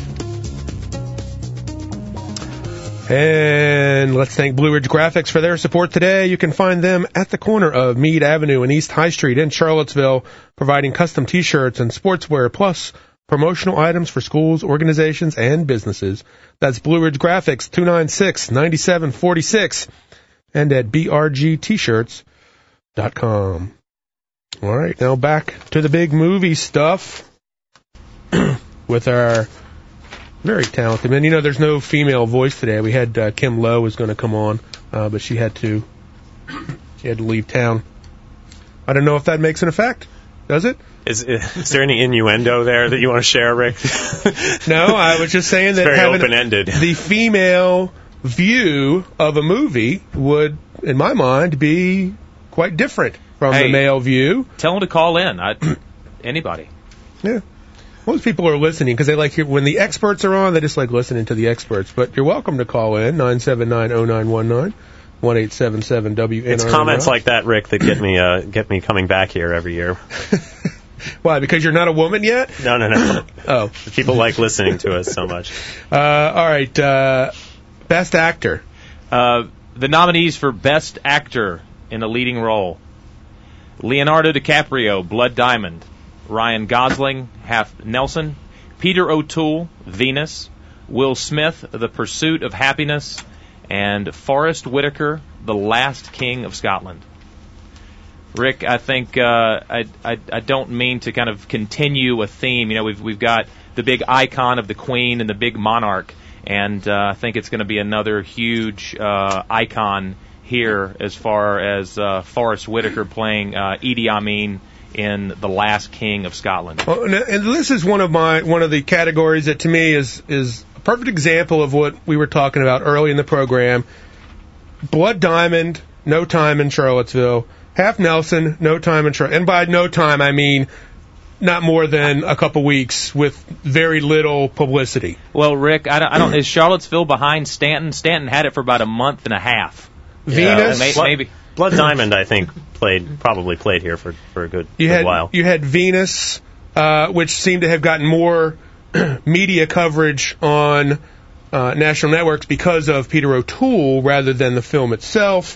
B: And let's thank Blue Ridge Graphics for their support today. You can find them at the corner of Meade Avenue and East High Street in Charlottesville, providing custom T-shirts and sportswear, plus promotional items for schools, organizations, and businesses. That's Blue Ridge Graphics, 296-9746, and at brgtshirts.com. All right, now back to the big movie stuff with our very talented man. There's no female voice today. We had Kim Lowe was going to come on, but she had to leave town. I don't know if that makes an effect. Does it?
C: Is there any innuendo there that you want to share, Rick?
B: No, I was just saying that
C: very
B: having
C: open-ended.
B: The female view of a movie would, in my mind, be quite different from the male view.
E: Tell them to call in. Anybody.
B: Yeah. Most people are listening because they like when the experts are on, they just like listening to the experts. But you're welcome to call in, 979-0919, 1-877-WNRNY.
C: It's comments like that, Rick, that get me coming back here every year.
B: Why? Because you're not a woman yet?
C: No.
B: Oh.
C: People like listening to us so much.
B: All right. Best actor.
E: The nominees for Best Actor in a Leading Role: Leonardo DiCaprio, Blood Diamond; Ryan Gosling, Half Nelson; Peter O'Toole, Venus; Will Smith, The Pursuit of Happiness; and Forrest Whitaker, The Last King of Scotland. Rick, I think I don't mean to kind of continue a theme. You know, we've got the big icon of the Queen and the big monarch, and I think it's going to be another huge icon here as far as Forrest Whitaker playing Idi Amin in The Last King of Scotland.
B: Well, and this is one of the categories that to me is a perfect example of what we were talking about early in the program. Blood Diamond, No Time in Charlottesville. Half Nelson, No Time in Charlottesville. And by no time, I mean not more than a couple weeks with very little publicity.
E: Well, Rick, I don't. Is Charlottesville behind Stanton? Stanton had it for about a month and a half.
B: Venus,
E: maybe.
C: Blood Diamond, I think, probably played here for a good while.
B: You had Venus, which seemed to have gotten more media coverage on national networks because of Peter O'Toole rather than the film itself.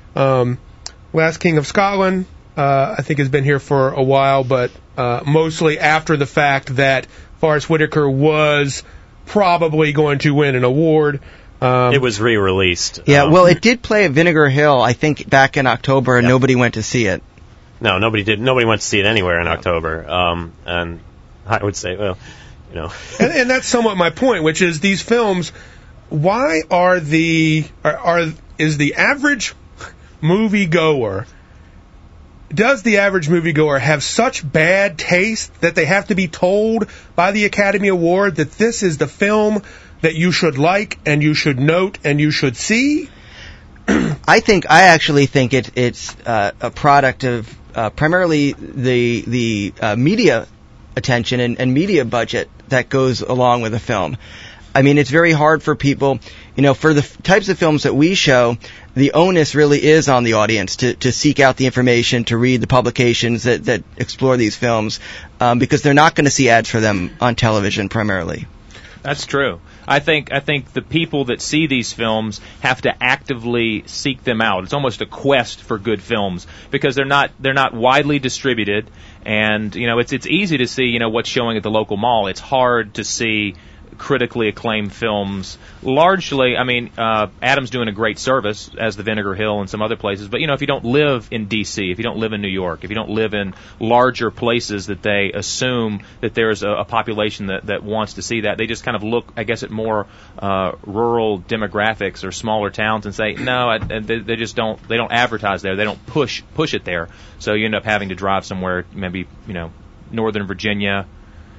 B: Last King of Scotland, I think, has been here for a while, but mostly after the fact that Forrest Whitaker was probably going to win an award.
C: It was re-released.
D: Yeah, well, it did play at Vinegar Hill, I think, back in October, and nobody went to see it.
C: No, nobody did. Nobody went to see it anywhere in October. And I would say, well, you know.
B: and that's somewhat my point, which is these films, why is the average moviegoer, does the average moviegoer have such bad taste that they have to be told by the Academy Award that this is the film that you should like and you should note and you should see?
D: I actually think it's a product of primarily the media attention and media budget that goes along with a film. I mean, it's very hard for people, for the types of films that we show, the onus really is on the audience to seek out the information, to read the publications that explore these films, because they're not going to see ads for them on television primarily.
E: That's true. I think the people that see these films have to actively seek them out. It's almost a quest for good films because they're not widely distributed, and it's easy to see what's showing at the local mall. It's hard to see critically acclaimed films. Largely, Adam's doing a great service as the Vinegar Hill and some other places, but if you don't live in D.C., if you don't live in New York, if you don't live in larger places that they assume that there's a population that wants to see that, they just kind of look, I guess, at more rural demographics or smaller towns and say, no, they just don't advertise there. They don't push it there. So you end up having to drive somewhere, maybe, Northern Virginia,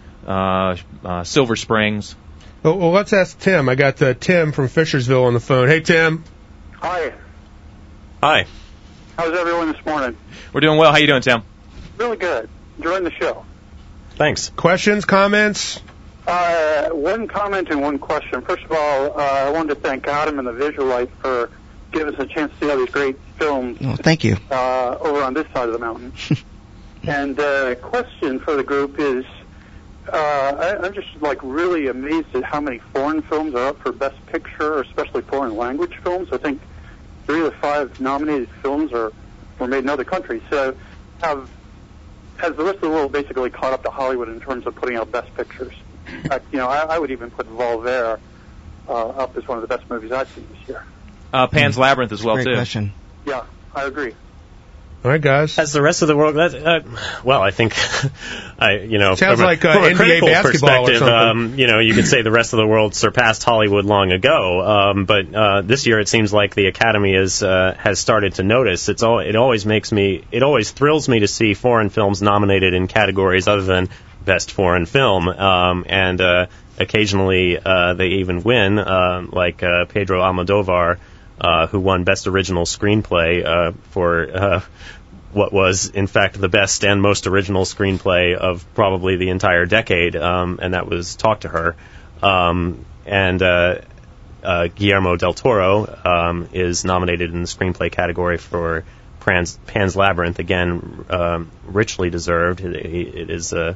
E: Silver Springs.
B: Well, let's ask Tim. I got Tim from Fishersville on the phone. Hey, Tim.
F: Hi.
C: Hi.
F: How's everyone this morning?
E: We're doing well. How you doing, Tim?
F: Really good. Enjoying the show.
C: Thanks.
B: Questions, comments?
F: One comment and one question. First of all, I wanted to thank Adam and the Visualite for giving us a chance to see all these great films.
D: Well, thank you.
F: Over on this side of the mountain. And question for the group is, I'm just really amazed at how many foreign films are up for Best Picture, especially foreign language films. I think 3 of the 5 nominated films were made in other countries. So has the rest of the world basically caught up to Hollywood in terms of putting out Best Pictures? In fact, I would even put Voltaire up as one of the best movies I've seen this year.
E: Pan's Labyrinth as well,
D: Great
E: too.
D: Question.
F: Yeah, I agree.
B: All right, guys.
C: As the rest of the world, well, I think,
B: sounds like
C: from a
B: NBA
C: critical
B: basketball or
C: perspective,
B: something.
C: you could say the rest of the world surpassed Hollywood long ago. But this year, it seems like the Academy has started to notice. It always thrills me to see foreign films nominated in categories other than Best Foreign Film, and occasionally they even win, like Pedro Almodovar, who won Best Original Screenplay for what was, in fact, the best and most original screenplay of probably the entire decade, and that was Talk to Her. And Guillermo del Toro is nominated in the screenplay category for Pan's Labyrinth, again, richly deserved. It is a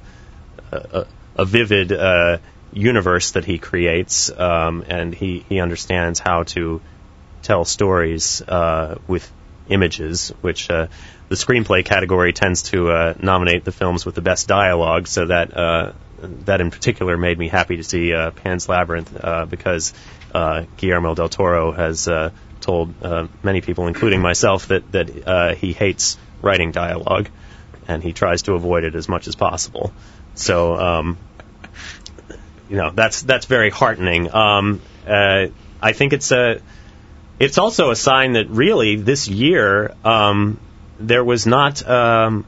C: vivid universe that he creates, and he understands how to tell stories with images, which the screenplay category tends to nominate the films with the best dialogue, so that in particular made me happy to see Pan's Labyrinth, because Guillermo del Toro has told many people, including myself, that he hates writing dialogue, and he tries to avoid it as much as possible. So, that's very heartening. I think it's also a sign that really this year there was not the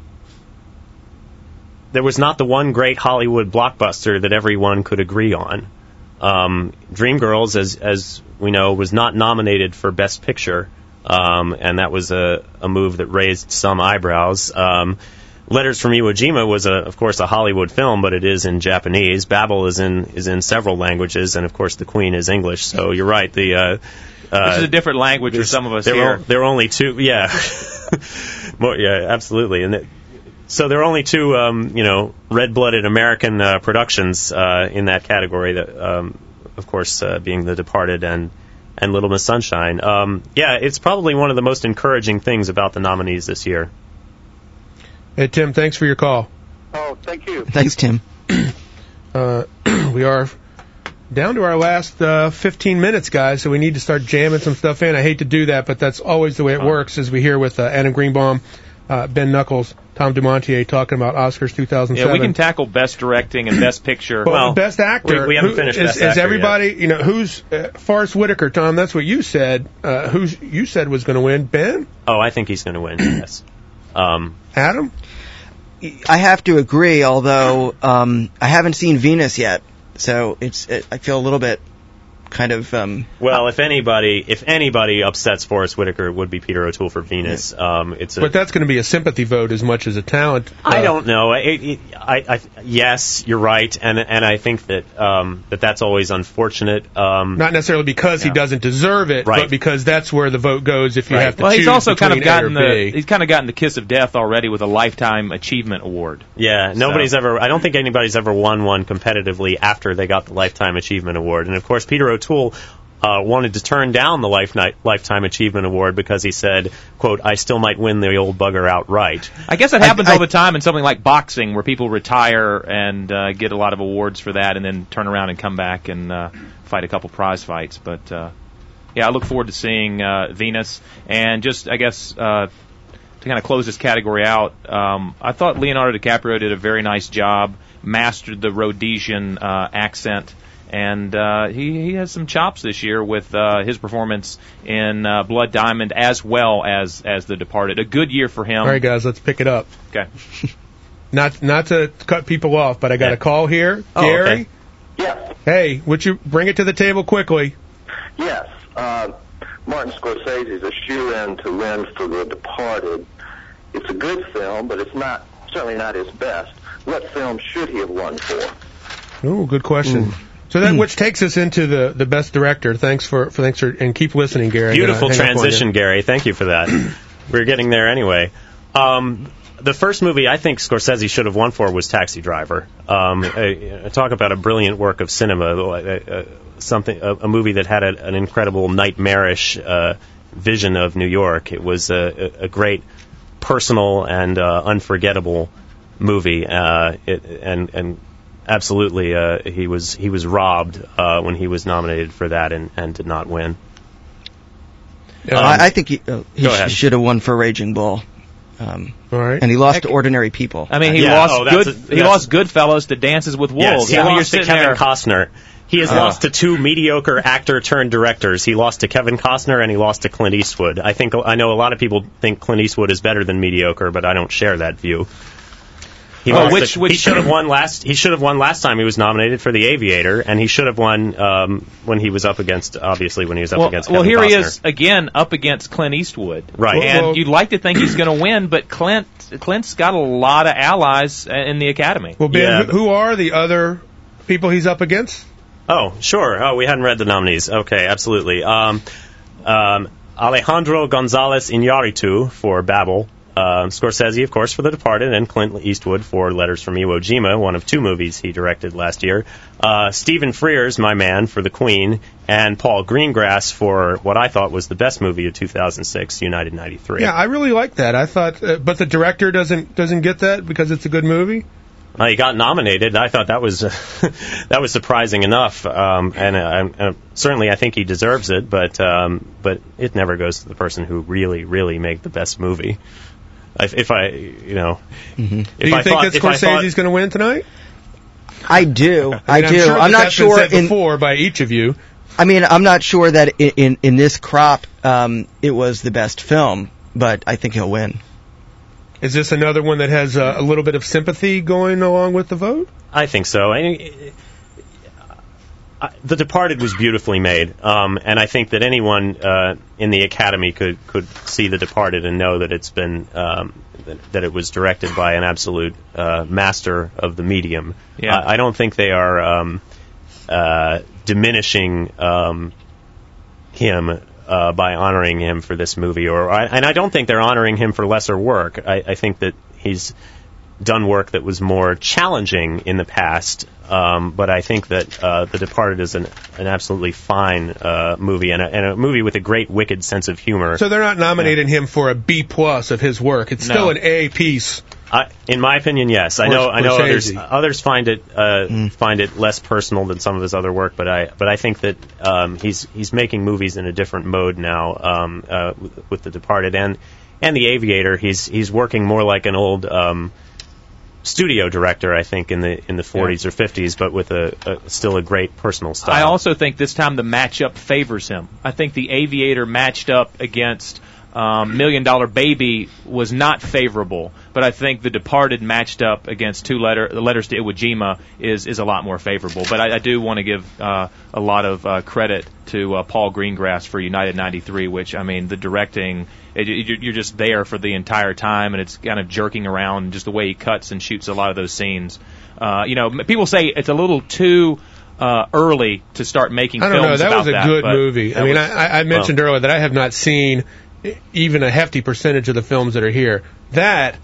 C: one great Hollywood blockbuster that everyone could agree on. Dreamgirls, as we know, was not nominated for Best Picture, and that was a move that raised some eyebrows. Letters from Iwo Jima was, of course, a Hollywood film, but it is in Japanese. Babel is in several languages, and of course, The Queen is English. So you're right. Which
E: is a different language for some of us here.
C: There are only two. Yeah, yeah, absolutely. And so there are only two, red-blooded American productions in that category. That, of course, being The Departed and Little Miss Sunshine. It's probably one of the most encouraging things about the nominees this year.
B: Hey, Tim, thanks for your call.
F: Oh, thank you.
D: Thanks, Tim.
B: We are down to our last 15 minutes, guys, so we need to start jamming some stuff in. I hate to do that, but that's always the way it works, as we hear with Adam Greenbaum, Ben Knuckles, Tom Dumontier talking about Oscars 2007.
E: Yeah, we can tackle Best Directing and Best Picture.
B: Well, Best Actor.
C: We haven't finished Best Actor
B: is everybody,
C: yet.
B: Who's Forrest Whitaker, Tom? That's what you said. Who you said was going to win? Ben?
C: Oh, I think he's going to win, yes.
B: Adam?
D: I have to agree, although I haven't seen Venus yet, so I feel a little bit kind of...
C: well, if anybody upsets Forrest Whitaker, it would be Peter O'Toole for Venus.
B: But that's going to be a sympathy vote as much as a talent.
C: I don't know. Yes, you're right, and I think that that's always unfortunate.
B: Not necessarily because he doesn't deserve it,
C: right,
B: but because that's where the vote goes if you have to
E: choose.
B: He's also
E: kind of gotten
B: he's
E: kind of gotten the kiss of death already with a Lifetime Achievement Award.
C: Yeah, I don't think anybody's ever won one competitively after they got the Lifetime Achievement Award, and of course Peter O'Toole wanted to turn down the Lifetime Achievement Award because he said, quote, "I still might win the old bugger outright."
E: I guess it happens all the time in something like boxing, where people retire and get a lot of awards for that, and then turn around and come back and fight a couple prize fights. But I look forward to seeing Venus. And just, I guess, to kind of close this category out, I thought Leonardo DiCaprio did a very nice job, mastered the Rhodesian accent. And he has some chops this year with his performance in Blood Diamond as well as The Departed. A good year for him.
B: All right, guys, let's pick it up.
E: Okay.
B: Not to cut people off, but I got a call here. Gary?
C: Okay.
F: Yes.
B: Hey, would you bring it to the table quickly?
G: Yes. Martin Scorsese is a shoe-in to win for The Departed. It's a good film, but it's certainly not his best. What film should he have won for?
B: Oh, good question. So that which takes us into the best director. Thanks for and keep listening, Gary.
C: Beautiful transition, Gary. Thank you for that. We're getting there anyway. The first movie I think Scorsese should have won for was Taxi Driver. Talk about a brilliant work of cinema. A movie that had an incredible nightmarish vision of New York. It was a great personal and unforgettable movie. And absolutely, he was robbed when he was nominated for that and did not win.
D: I think he should have won for Raging Bull.
B: All right.
D: And he lost to Ordinary People.
E: I mean, he lost Goodfellas to Dances with Wolves.
C: Yes, he lost to Kevin Costner. He has lost to two mediocre actor-turned-directors. He lost to Kevin Costner and he lost to Clint Eastwood. I know a lot of people think Clint Eastwood is better than mediocre, but I don't share that view. He should have won last. He should have won last time he was nominated for The Aviator, and he should have won when he was up against against Kevin Costner.
E: Well, here he is again up against Clint Eastwood,
C: right?
E: And you'd like to think he's going to win, but Clint's got a lot of allies in the Academy.
B: Well, Ben, who are the other people he's up against?
C: Oh, sure. Oh, we hadn't read the nominees. Okay, absolutely. Alejandro Gonzalez Iñárritu for Babel. Scorsese, of course, for The Departed, and Clint Eastwood for Letters from Iwo Jima, one of two movies he directed last year. Stephen Frears, my man, for The Queen, and Paul Greengrass for what I thought was the best movie of 2006, United 93.
B: Yeah, I really like that. I thought, but the director doesn't get that because it's a good movie.
C: He got nominated. I thought that was that was surprising enough, and certainly I think he deserves it. But it never goes to the person who really made the best movie. Do you think
B: that Scorsese's going to win tonight?
D: I do.
B: I do.
D: Sure I'm not sure.
B: Been said before by each of you.
D: I mean, I'm not sure that in this crop it was the best film, but I think he'll win.
B: Is this another one that has a little bit of sympathy going along with the vote?
C: I think so. The Departed was beautifully made, and I think that anyone in the Academy could see The Departed and know that it's been that it was directed by an absolute master of the medium.
E: Yeah.
C: I don't think they are diminishing him by honoring him for this movie, and I don't think they're honoring him for lesser work. I think that he's done work that was more challenging in the past, but I think that The Departed is an absolutely fine movie and a movie with a great wicked sense of humor.
B: So they're not nominating him for a B+ of his work. It's still an A piece.
C: In my opinion, yes. I know others find it less personal than some of his other work, but I think that he's making movies in a different mode now with The Departed and The Aviator. He's working more like an old studio director, I think, in the 40s or 50s, but with still a great personal style.
E: I also think this time the matchup favors him. I think The Aviator matched up against $1 Million Baby was not favorable, but I think The Departed matched up against the Letters to Iwo Jima is a lot more favorable. But I do want to give a lot of credit to Paul Greengrass for United 93, which, I mean, the directing, you're just there for the entire time, and it's kind of jerking around, just the way he cuts and shoots a lot of those scenes. People say it's a little too early to start making films about that.
B: I don't know, that was a good movie. I mean, I mentioned earlier that I have not seen even a hefty percentage of the films that are here. That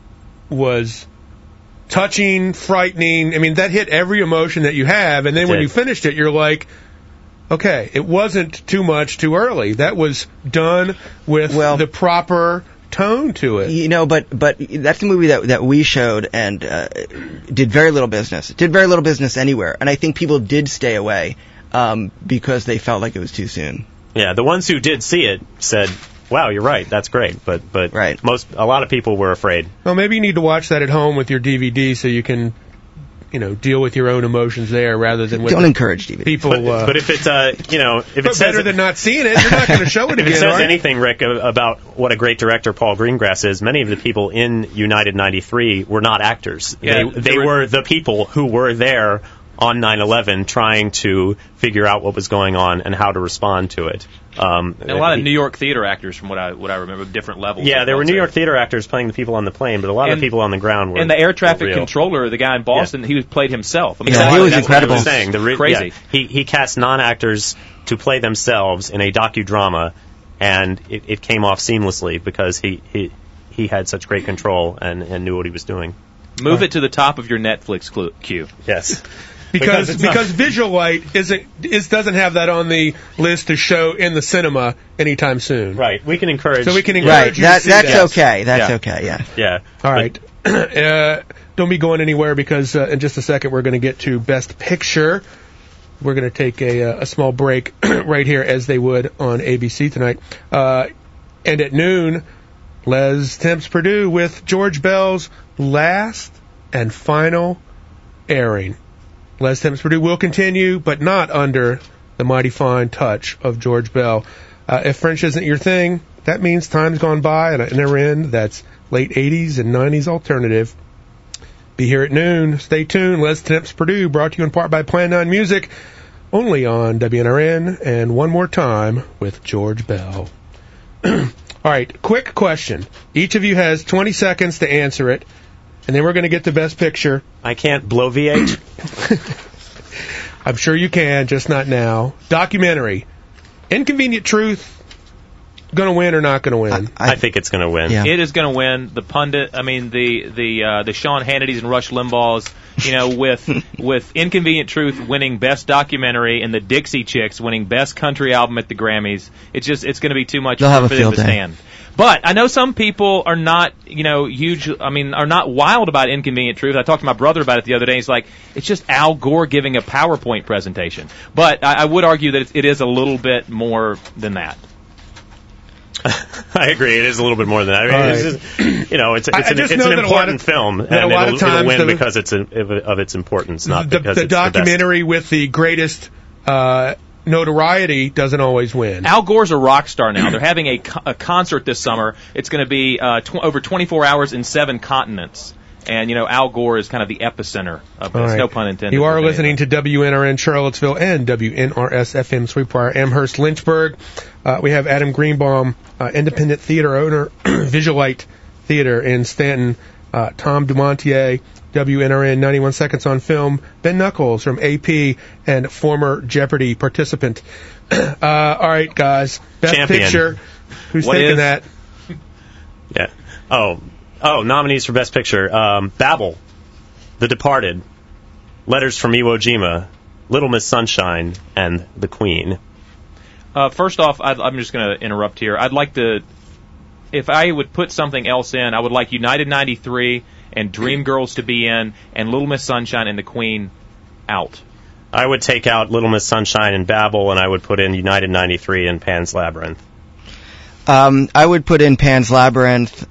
B: was touching, frightening. I mean, that hit every emotion that you have, and then when you finished it, you're like, okay, it wasn't too much too early. That was done with the proper tone to it.
D: But that's a movie that we showed and did very little business. It did very little business anywhere, and I think people did stay away because they felt like it was too soon.
C: Yeah, the ones who did see it said, wow, you're right, that's great, but
D: right.
C: A lot of people were afraid.
B: Well, maybe you need to watch that at home with your DVD so you can, deal with your own emotions there rather than with
D: Don't encourage DVD.
B: People.
C: But if it's if it says
B: better than not seeing it, you're not going to show it
C: if
B: again.
C: If it says anything, Rick, about what a great director Paul Greengrass is, many of the people in United 93 were not actors.
E: Yeah,
C: they were the people who were there on 9/11 trying to figure out what was going on and how to respond to it.
E: And a lot of New York theater actors, from what I remember, different levels.
C: Yeah, there were New York theater actors playing the people on the plane, but a lot of people on the ground were.
E: And the air traffic controller, the guy in Boston, he played himself. I mean,
D: he was incredible.
C: What I was saying.
E: Crazy.
C: Yeah, he cast non-actors to play themselves in a docudrama, and it came off seamlessly because he had such great control and knew what he was doing.
E: Move it to the top of your Netflix queue.
C: Yes.
B: Because Visualite doesn't have that on the list to show in the cinema anytime soon.
C: Right. We can encourage.
B: So we can encourage you to see
D: that's
B: that.
D: okay. That's okay. Yeah.
C: Yeah.
B: All right. Don't be going anywhere because in just a second we're going to get to Best Picture. We're going to take a small break right here as they would on ABC tonight. And at noon, Les Temps Purdue with George Bell's last and final airing. Les Temps Purdue will continue, but not under the mighty fine touch of George Bell. If French isn't your thing, that means time's gone by and never end. That's late 80s and 90s alternative. Be here at noon. Stay tuned. Les Temps Purdue, brought to you in part by Plan 9 Music, only on WNRN, and one more time with George Bell. All right, quick question. Each of you has 20 seconds to answer it, and then we're going to get the best picture.
C: I can't bloviate.
B: I'm sure you can, just not now. Documentary. Inconvenient Truth, going to win or not going to win?
C: I think it's going to win.
E: Yeah. It is going to win. The pundit, I mean, the Sean Hannity's and Rush Limbaugh's, with Inconvenient Truth winning Best Documentary and the Dixie Chicks winning Best Country Album at the Grammys, it's going to be too much for them to stand. But I know some people are not, are not wild about Inconvenient Truth. I talked to my brother about it the other day. He's like, it's just Al Gore giving a PowerPoint presentation. But I would argue that it is a little bit more than that.
C: I agree. It is a little bit more than that. I mean, it's an important film, and it'll win because of its importance, not because
B: the
C: it's
B: documentary
C: the best.
B: with the greatest notoriety doesn't always win.
E: Al Gore's a rock star now. They're having a concert this summer. It's going to be over 24 hours in 7 continents. And, Al Gore is kind of the epicenter of this. Right. No pun intended.
B: You are listening to WNRN Charlottesville and WNRS-FM Sweetwater Amherst Lynchburg. We have Adam Greenbaum, independent theater owner, Visualite Theater in Stanton. Tom Dumontier, WNRN 91 Seconds on Film. Ben Knuckles from AP and former Jeopardy participant. All right, guys. Best
C: Champion.
B: Picture. Who's taking that?
C: Yeah. Oh, nominees for Best Picture. Babel, The Departed, Letters from Iwo Jima, Little Miss Sunshine, and The Queen.
E: First off, I'm just going to interrupt here. I'd like to, if I would put something else in, I would like United 93 and Dreamgirls to be in, and Little Miss Sunshine and The Queen out.
C: I would take out Little Miss Sunshine and Babel, and I would put in United 93 and Pan's Labyrinth.
D: I would put in Pan's Labyrinth.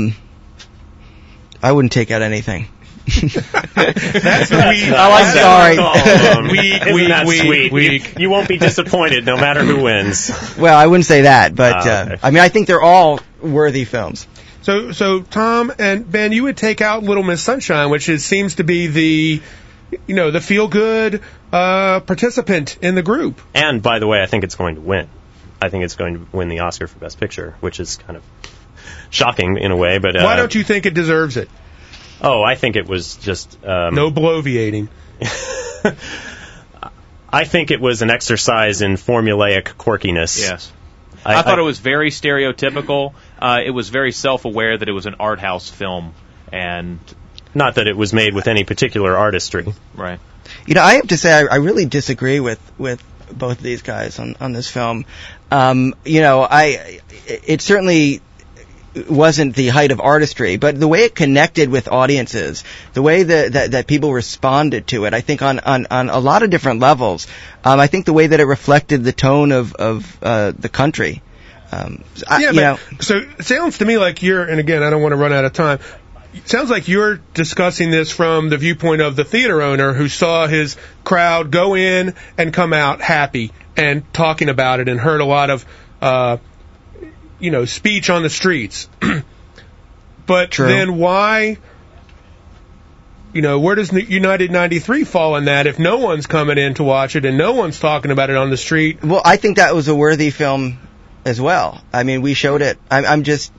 D: I wouldn't take out anything.
B: That's weak.
D: I'm
C: sorry. Weak. You won't be disappointed no matter who wins.
D: Well, I wouldn't say that, but okay. I think they're all worthy films.
B: So Tom and Ben, you would take out Little Miss Sunshine, which seems to be the feel-good participant in the group.
C: And by the way, I think it's going to win. I think it's going to win the Oscar for Best Picture, which is kind of shocking in a way, but
B: why don't you think it deserves it?
C: Oh, I think it was just
B: no bloviating.
C: I think it was an exercise in formulaic quirkiness.
E: Yes, I thought it was very stereotypical. It was very self-aware that it was an art house film, and
C: not that it was made with any particular artistry.
E: Right.
D: I have to say I really disagree with both of these guys on this film. It certainly wasn't the height of artistry, but the way it connected with audiences, the way that people responded to it, I think on a lot of different levels. I think the way that it reflected the tone of the country.
B: So it sounds to me like and again, I don't want to run out of time. It sounds like you're discussing this from the viewpoint of the theater owner who saw his crowd go in and come out happy and talking about it and heard a lot of speech on the streets. But
D: True.
B: Then why, where does United 93 fall in that if no one's coming in to watch it and no one's talking about it on the street?
D: Well, I think that was a worthy film as well. I mean, we showed it. I'm just,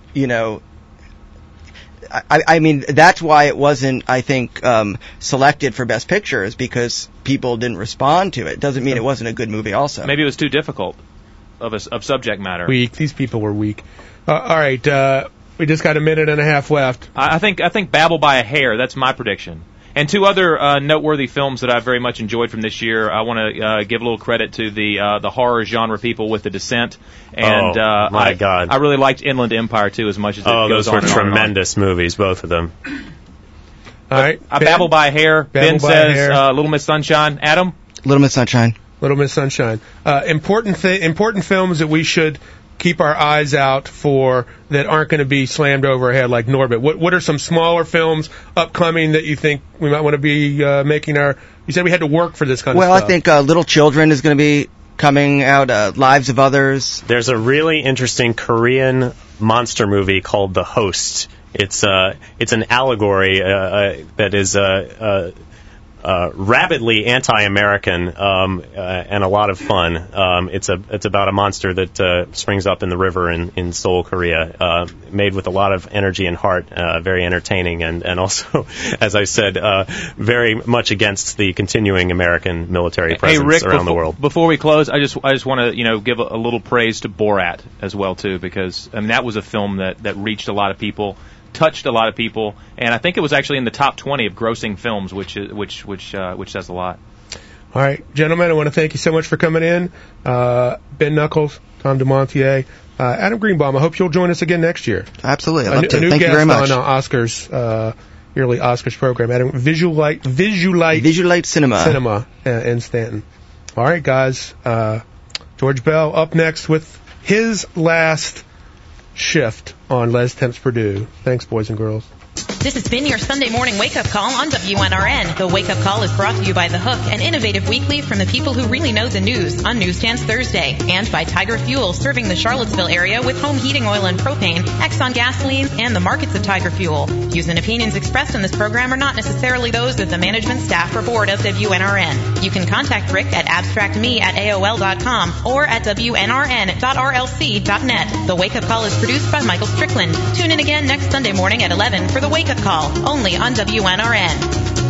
D: I mean, that's why it wasn't, I think, selected for Best Picture, is because people didn't respond to it. Doesn't mean it wasn't a good movie also.
E: Maybe it was too difficult of subject matter.
B: Weak. These people were weak. All right, we just got a minute and a half left.
E: I think Babel by a hair. That's my prediction. And 2 other noteworthy films that I very much enjoyed from this year. I want to give a little credit to the horror genre people with The Descent. And
C: my God,
E: I really liked Inland Empire too, as much as it goes on.
C: Those were tremendous movies, both of them.
B: All right,
E: Babel by a hair. Ben says Little Miss Sunshine. Adam?
D: Little Miss Sunshine.
B: Little Miss Sunshine. Important films that we should keep our eyes out for that aren't going to be slammed over our head like Norbit? What are some smaller films upcoming that you think we might want to be making our... You said we had to work for this kind of stuff.
D: Well, I think Little Children is going to be coming out, Lives of Others.
C: There's a really interesting Korean monster movie called The Host. It's an allegory that is rabidly anti-American and a lot of fun. It's about a monster that springs up in the river in Seoul, Korea, made with a lot of energy and heart, very entertaining, and also, as I said, very much against the continuing American military presence around the world.
E: Before we close, I just want to give a little praise to Borat as well too, because that was a film that reached a lot of people, touched a lot of people, and I think it was actually in the top 20 of grossing films, which says a lot.
B: All right, gentlemen, I want to thank you so much for coming in. Ben Knuckles, Tom DeMontier, Adam Greenbaum. I hope you'll join us again next year.
D: Absolutely, I'd love to.
B: A new
D: Thank
B: guest
D: you very much.
B: on Oscars, yearly Oscars program. Adam, Visualite Cinema in Stanton. All right, guys. George Bell up next with his last shift on Les Temps Purdue. Thanks, boys and girls.
A: This has been your Sunday morning wake-up call on WNRN. The wake-up call is brought to you by The Hook, an innovative weekly from the people who really know the news on Newsstands Thursday, and by Tiger Fuel, serving the Charlottesville area with home heating oil and propane, Exxon gasolines, and the markets of Tiger Fuel. Views and opinions expressed in this program are not necessarily those of the management, staff, or board of WNRN. You can contact Rick at abstractme@aol.com or at wnrn.rlc.net. The wake-up call is produced by Michael Strickland. Tune in again next Sunday morning at 11 for the wake-up call, only on WNRN.